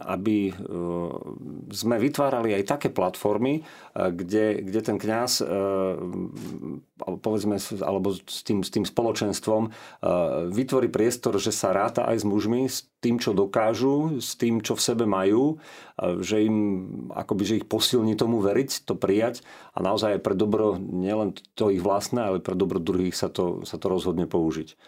sme vytvárali aj také platformy, kde ten kňaz, povedzme, alebo s tým spoločenstvom vytvorí priestor, že sa ráta aj s mužmi, s tým, čo dokážu, s tým, čo v sebe majú, že ich posilní tomu veriť, to prijať a naozaj pre dobro nielen to ich vlastné, ale pre dobro druhých sa to rozhodne použiť.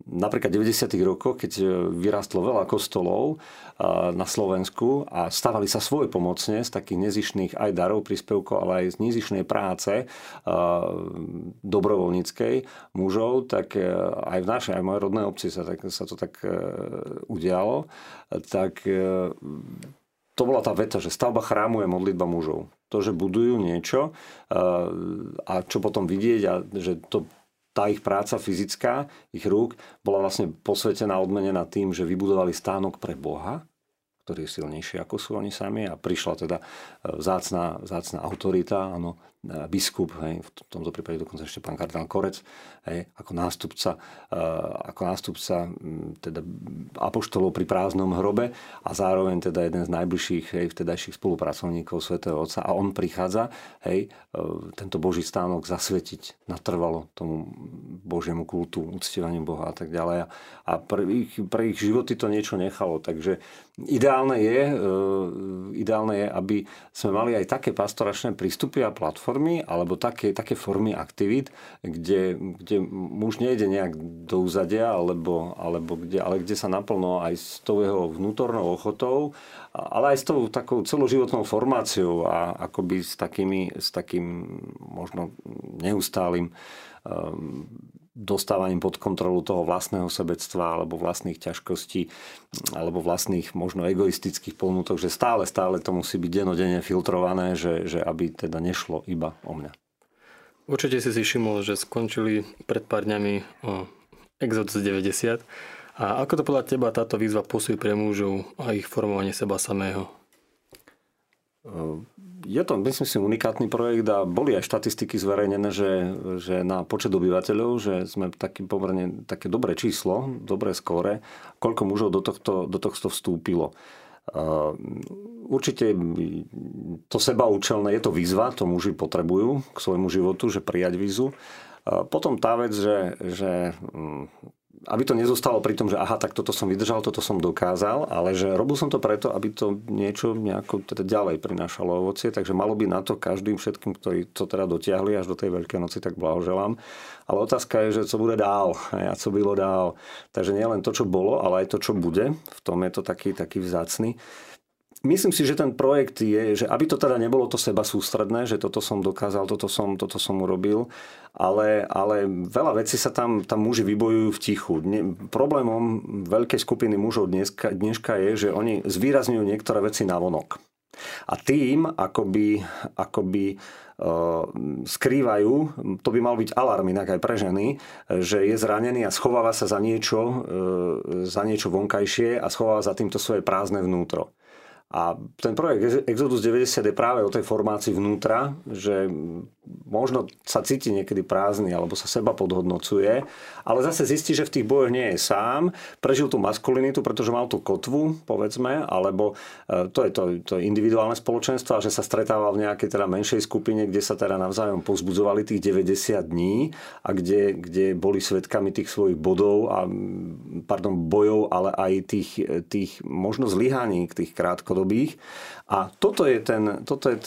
napríklad v 90. rokoch, keď vyrástlo veľa kostolov na Slovensku a stávali sa svojpomocne z takých nezištných aj darov, príspevkov, ale aj z nezištnej práce dobrovoľníckej mužov, tak aj v našej, aj v mojej rodnej obci sa to tak udialo. Tak to bola tá veta, že stavba chrámu je modlitba mužov. To, že budujú niečo a čo potom vidieť a že tá ich práca fyzická, ich rúk, bola vlastne posvetená, odmenená tým, že vybudovali stánok pre Boha, ktorý je silnejší ako sú oni sami a prišla teda vzácna autorita, áno, biskup, hej, v tomto prípade dokonca ešte pán kardinál Korec, hej, ako nástupca teda apoštolov pri prázdnom hrobe a zároveň teda jeden z najbližších, hej, vtedajších spolupracovníkov svätého Otca a on prichádza, hej, tento Boží stánok zasvetiť natrvalo tomu Božiemu kultu, uctievaniu Boha a tak ďalej a pre ich životy to niečo nechalo, takže ideálne je, aby sme mali aj také pastoračné prístupy a platformy, alebo také formy aktivít, kde muž nejde nejak do úzadia, ale kde sa naplno aj s tou jeho vnútornou ochotou, ale aj s tou takou celoživotnou formáciou a akoby s takým možno neustálym dostávaním pod kontrolu toho vlastného sebectva alebo vlastných ťažkostí alebo vlastných možno egoistických ponutok, že stále to musí byť denodenne filtrované, že aby teda nešlo iba o mňa. Určite si všimol, že skončili pred pár dňami Exodus 90. A ako to podľa teba táto výzva posúdi pre mužov a ich formovanie seba samého? Je to, myslím si, unikátny projekt a boli aj štatistiky zverejnené, že na počet obyvateľov, že sme pomerne také dobré číslo, dobré skóre, koľko mužov do tohto vstúpilo. Určite to sebaúčelné, je to výzva, to muži potrebujú k svojmu životu, že prijať výzvu. Potom tá vec, že aby to nezostalo pri tom, že aha, tak toto som vydržal, toto som dokázal, ale že robil som to preto, aby to niečo nejako teda ďalej prinášalo ovocie, takže malo by na to každým všetkým, ktorí to teda dotiahli až do tej Veľkej noci, tak blahoželám. Ale otázka je, že co bude dál a co bylo dál. Takže nie len to, čo bolo, ale aj to, čo bude. V tom je to taký vzácny. Myslím si, že ten projekt je, že aby to teda nebolo to seba sústredné, že toto som dokázal, toto som urobil, ale veľa vecí sa tam muži vybojujú v tichu. Problémom veľkej skupiny mužov dneska je, že oni zvýrazňujú niektoré veci navonok. A tým akoby skrývajú, to by mal byť alarm inak aj pre ženy, že je zranený a schováva sa za niečo vonkajšie a schováva za týmto svoje prázdne vnútro. A ten projekt Exodus 90 je práve o tej formácii vnútra, že možno sa cíti niekedy prázdny alebo sa seba podhodnocuje, ale zase zistí, že v tých bojoch nie je sám, prežil tú maskulinitu, pretože mal tú kotvu, povedzme, alebo to je individuálne spoločenstvo, že sa stretával v nejakej teda menšej skupine, kde sa teda navzájom povzbudzovali tých 90 dní a kde boli svedkami tých svojich bojov, ale aj tých možno zlyhaní, tých krátkodobých. A toto je ten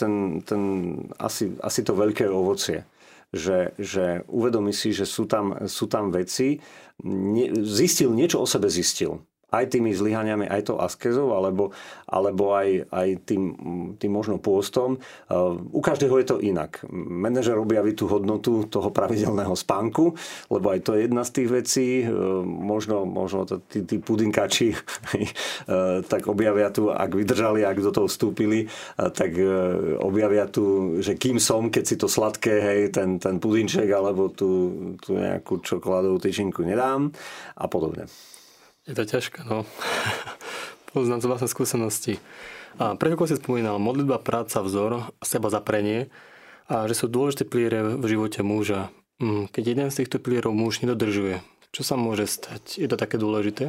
asi to veľké ovocie. Že uvedomí si, že sú tam veci, zistil, niečo o sebe zistil. Aj tými zlyhaniami, aj tou askezou, alebo aj tým možno pôstom. U každého je to inak. Manažer objaví tú hodnotu toho pravidelného spánku, lebo aj to je jedna z tých vecí. Možno tí pudinkači tak objavia tu, ak vydržali, ak do toho vstúpili, tak objavia tu, že kým som, keď si to sladké, hej, ten pudinček, alebo tú nejakú čokoládovú tyčinku nedám a podobne. Je to ťažké, no. Poznám to vlastne skúsenosti. A preto si spomínal, modlitba, práca, vzor, seba zaprenie a že sú dôležité piliere v živote muža. Keď jeden z týchto pilierov muž nedodržuje, čo sa môže stať? Je to také dôležité?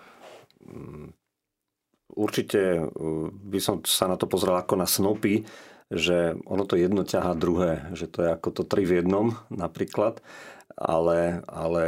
Určite by som sa na to pozrel ako na snopy, že ono to jedno ťahá druhé, že to je ako to 3 v 1 napríklad, ale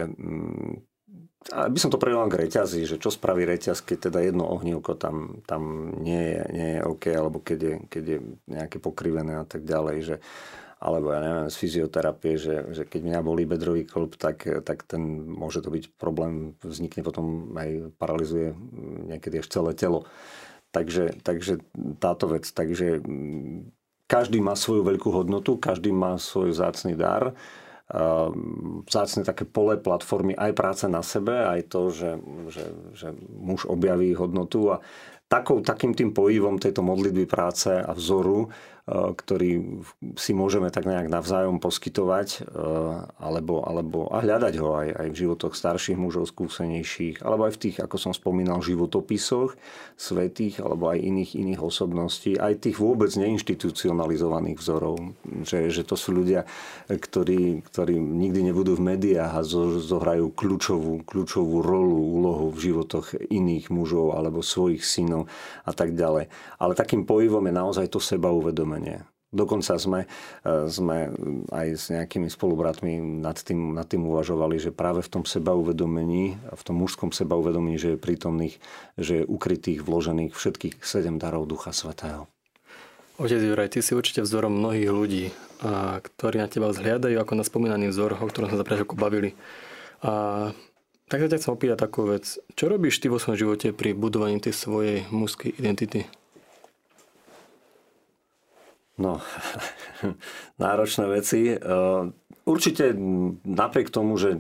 by som to prirovnal k reťazi, že čo spraví reťaz, keď teda jedno ohnívko tam nie je OK, alebo keď je nejaké pokrivené a tak ďalej. Že alebo ja neviem, z fyzioterapie, že keď mňa bolí bedrový kĺb, tak ten môže to byť problém, vznikne potom aj paralizuje niekedy až celé telo. Takže táto vec. Takže každý má svoju veľkú hodnotu, každý má svoj vzácny dar, vzácne také pole platformy, aj práce na sebe, aj to, že muž objaví hodnotu a takým tým pojivom tejto modlitby práce a vzoru, ktorý si môžeme tak nejak navzájom poskytovať alebo a hľadať ho aj v životoch starších mužov, skúsenejších, alebo aj v tých, ako som spomínal, životopisoch svätých alebo aj iných osobností, aj tých vôbec neinštitucionalizovaných vzorov, že to sú ľudia, ktorí nikdy nebudú v médiách a zohrajú kľúčovú úlohu v životoch iných mužov alebo svojich synov a tak ďalej. Ale takým pojivom je naozaj to sebauvedomenie. Dokonca sme aj s nejakými spolubratmi nad tým uvažovali, že práve v tom sebauvedomení, v tom mužskom sebauvedomení, že je prítomných, že je ukrytých, vložených všetkých 7 darov Ducha Svätého. Otec Juraj, ty si určite vzorom mnohých ľudí, ktorí na teba vzhliadajú ako na spomínaný vzor, o ktorom sme sa prečo bavili. Tak sa ťa chcem opýtať takú vec. Čo robíš ty vo svojom živote pri budovaní tej svojej mužskej identity? No, náročné veci. Určite napriek tomu, že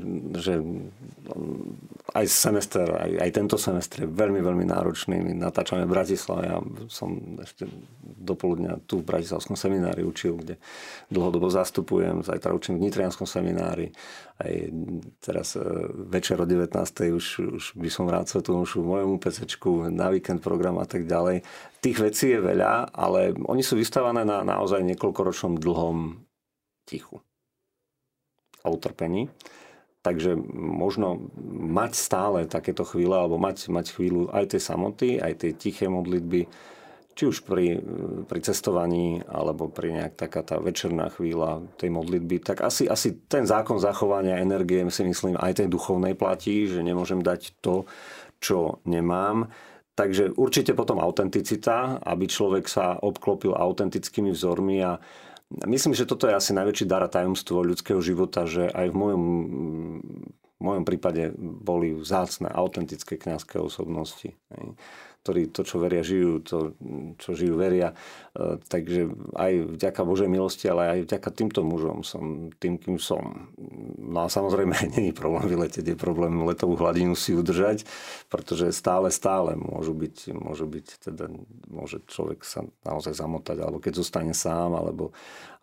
aj semester, aj tento semestr je veľmi, veľmi náročný. My natáčame v Bratislave. Ja som ešte dopoludňa tu v Bratislavskom seminári učil, kde dlhodobo zastupujem. Zajtra učím v Nitrianskom seminári. Aj teraz večer o 19. už by som rád svätú omšu v mojom UPCčku, na víkend program a tak ďalej. Tých vecí je veľa, ale oni sú vystavané na naozaj niekoľkoročnom dlhom tichu a utrpení. Takže možno mať stále takéto chvíle, alebo mať chvíľu aj tej samoty, aj tej tiché modlitby, či už pri cestovaní, alebo pri nejak taká tá večerná chvíľa tej modlitby, tak asi ten zákon zachovania energie si myslím aj tej duchovnej platí, že nemôžem dať to, čo nemám. Takže určite potom autenticita, aby človek sa obklopil autentickými vzormi a myslím, že toto je asi najväčší dar a tajomstvo ľudského života, že aj v mojom prípade boli vzácne, autentické kňazské osobnosti, ktorí to, čo veria, žijú, to, čo žijú, veria. Takže aj vďaka Božej milosti, ale aj vďaka týmto mužom som tým, kým som. No a samozrejme, nie je problém vyletieť, je problém letovú hladinu si udržať, pretože stále môže človek sa naozaj zamotať, alebo keď zostane sám, alebo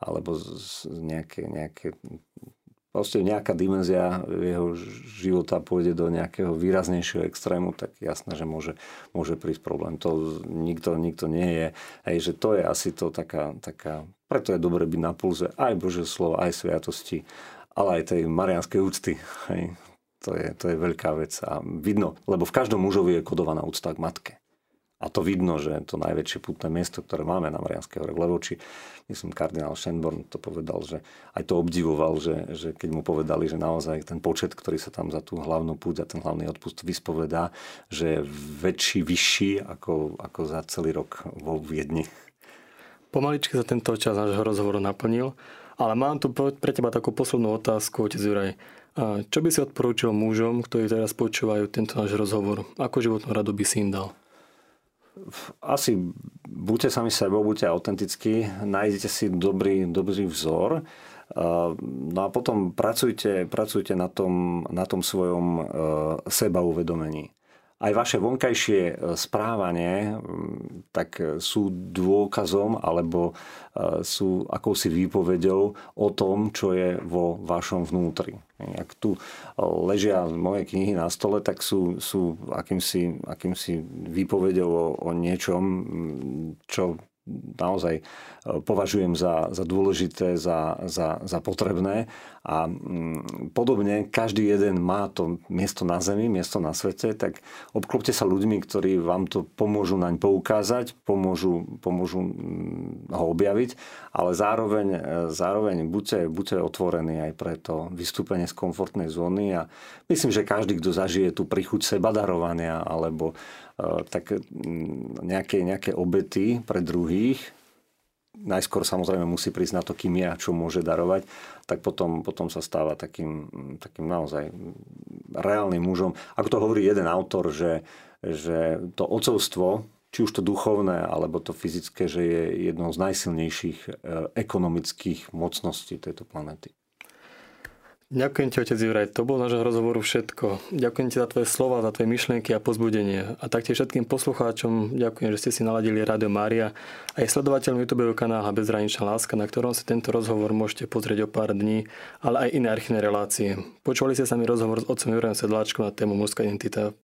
nejaké proste nejaká dimenzia jeho života pôjde do nejakého výraznejšieho extrému, tak jasné, že môže prísť problém. To nikto nie je. Hej, že to je asi to taká, preto je dobre byť na pulze aj Božie slovo, aj sviatosti, ale aj tej mariánskej úcty. Hej, to je veľká vec a vidno, lebo v každom mužovi je kodovaná úcta k matke. A to vidno, že to najväčšie putné miesto, ktoré máme na Mariánskej hore v Levoči, myslím, kardinál Schönborn to povedal, že aj to obdivoval, že keď mu povedali, že naozaj ten počet, ktorý sa tam za tú hlavnú púť a ten hlavný odpust vyspovedá, že je vyšší ako za celý rok vo Viedni. Pomaličky sa tento čas nášho rozhovoru naplnil, ale mám tu pre teba takú poslednú otázku, otec Juraj. Čo by si odporúčil mužom, ktorí teraz počúvajú tento náš rozhovor? Akú životnú radu by si im dal? Asi buďte sami sebou, buďte autentickí, nájdete si dobrý vzor, no a potom pracujte na tom svojom sebauvedomení. Aj vaše vonkajšie správanie tak sú dôkazom alebo sú akousi výpovedou o tom, čo je vo vašom vnútri. Ak tu ležia moje knihy na stole, tak sú akýmsi výpovedou o niečom, čo naozaj považujem za dôležité, za potrebné. A podobne každý jeden má to miesto na zemi, miesto na svete, tak obklopte sa ľuďmi, ktorí vám to pomôžu naň poukázať, pomôžu ho objaviť, ale zároveň buďte otvorení aj pre to vystúpenie z komfortnej zóny a myslím, že každý, kto zažije tú príchuť sebadarovania alebo tak nejaké obety pre druhých, najskôr samozrejme musí prísť na to, kým je a čo môže darovať, tak potom sa stáva takým naozaj reálnym mužom. Ako to hovorí jeden autor, že to otcovstvo, či už to duchovné, alebo to fyzické, že je jednou z najsilnejších ekonomických mocností tejto planéty. Ďakujem ti, otec Juraj. To bolo nášho rozhovoru všetko. Ďakujem ti za tvoje slova, za tvoje myšlienky a pozbudenie. A taktiež všetkým poslucháčom ďakujem, že ste si naladili Rádio Mária a aj sledovateľom YouTube kanála Bezhraničná láska, na ktorom si tento rozhovor môžete pozrieť o pár dní, ale aj iné archívne relácie. Počúvali ste sami rozhovor s otcom Jurajom Sedláčkom na tému mužská identita.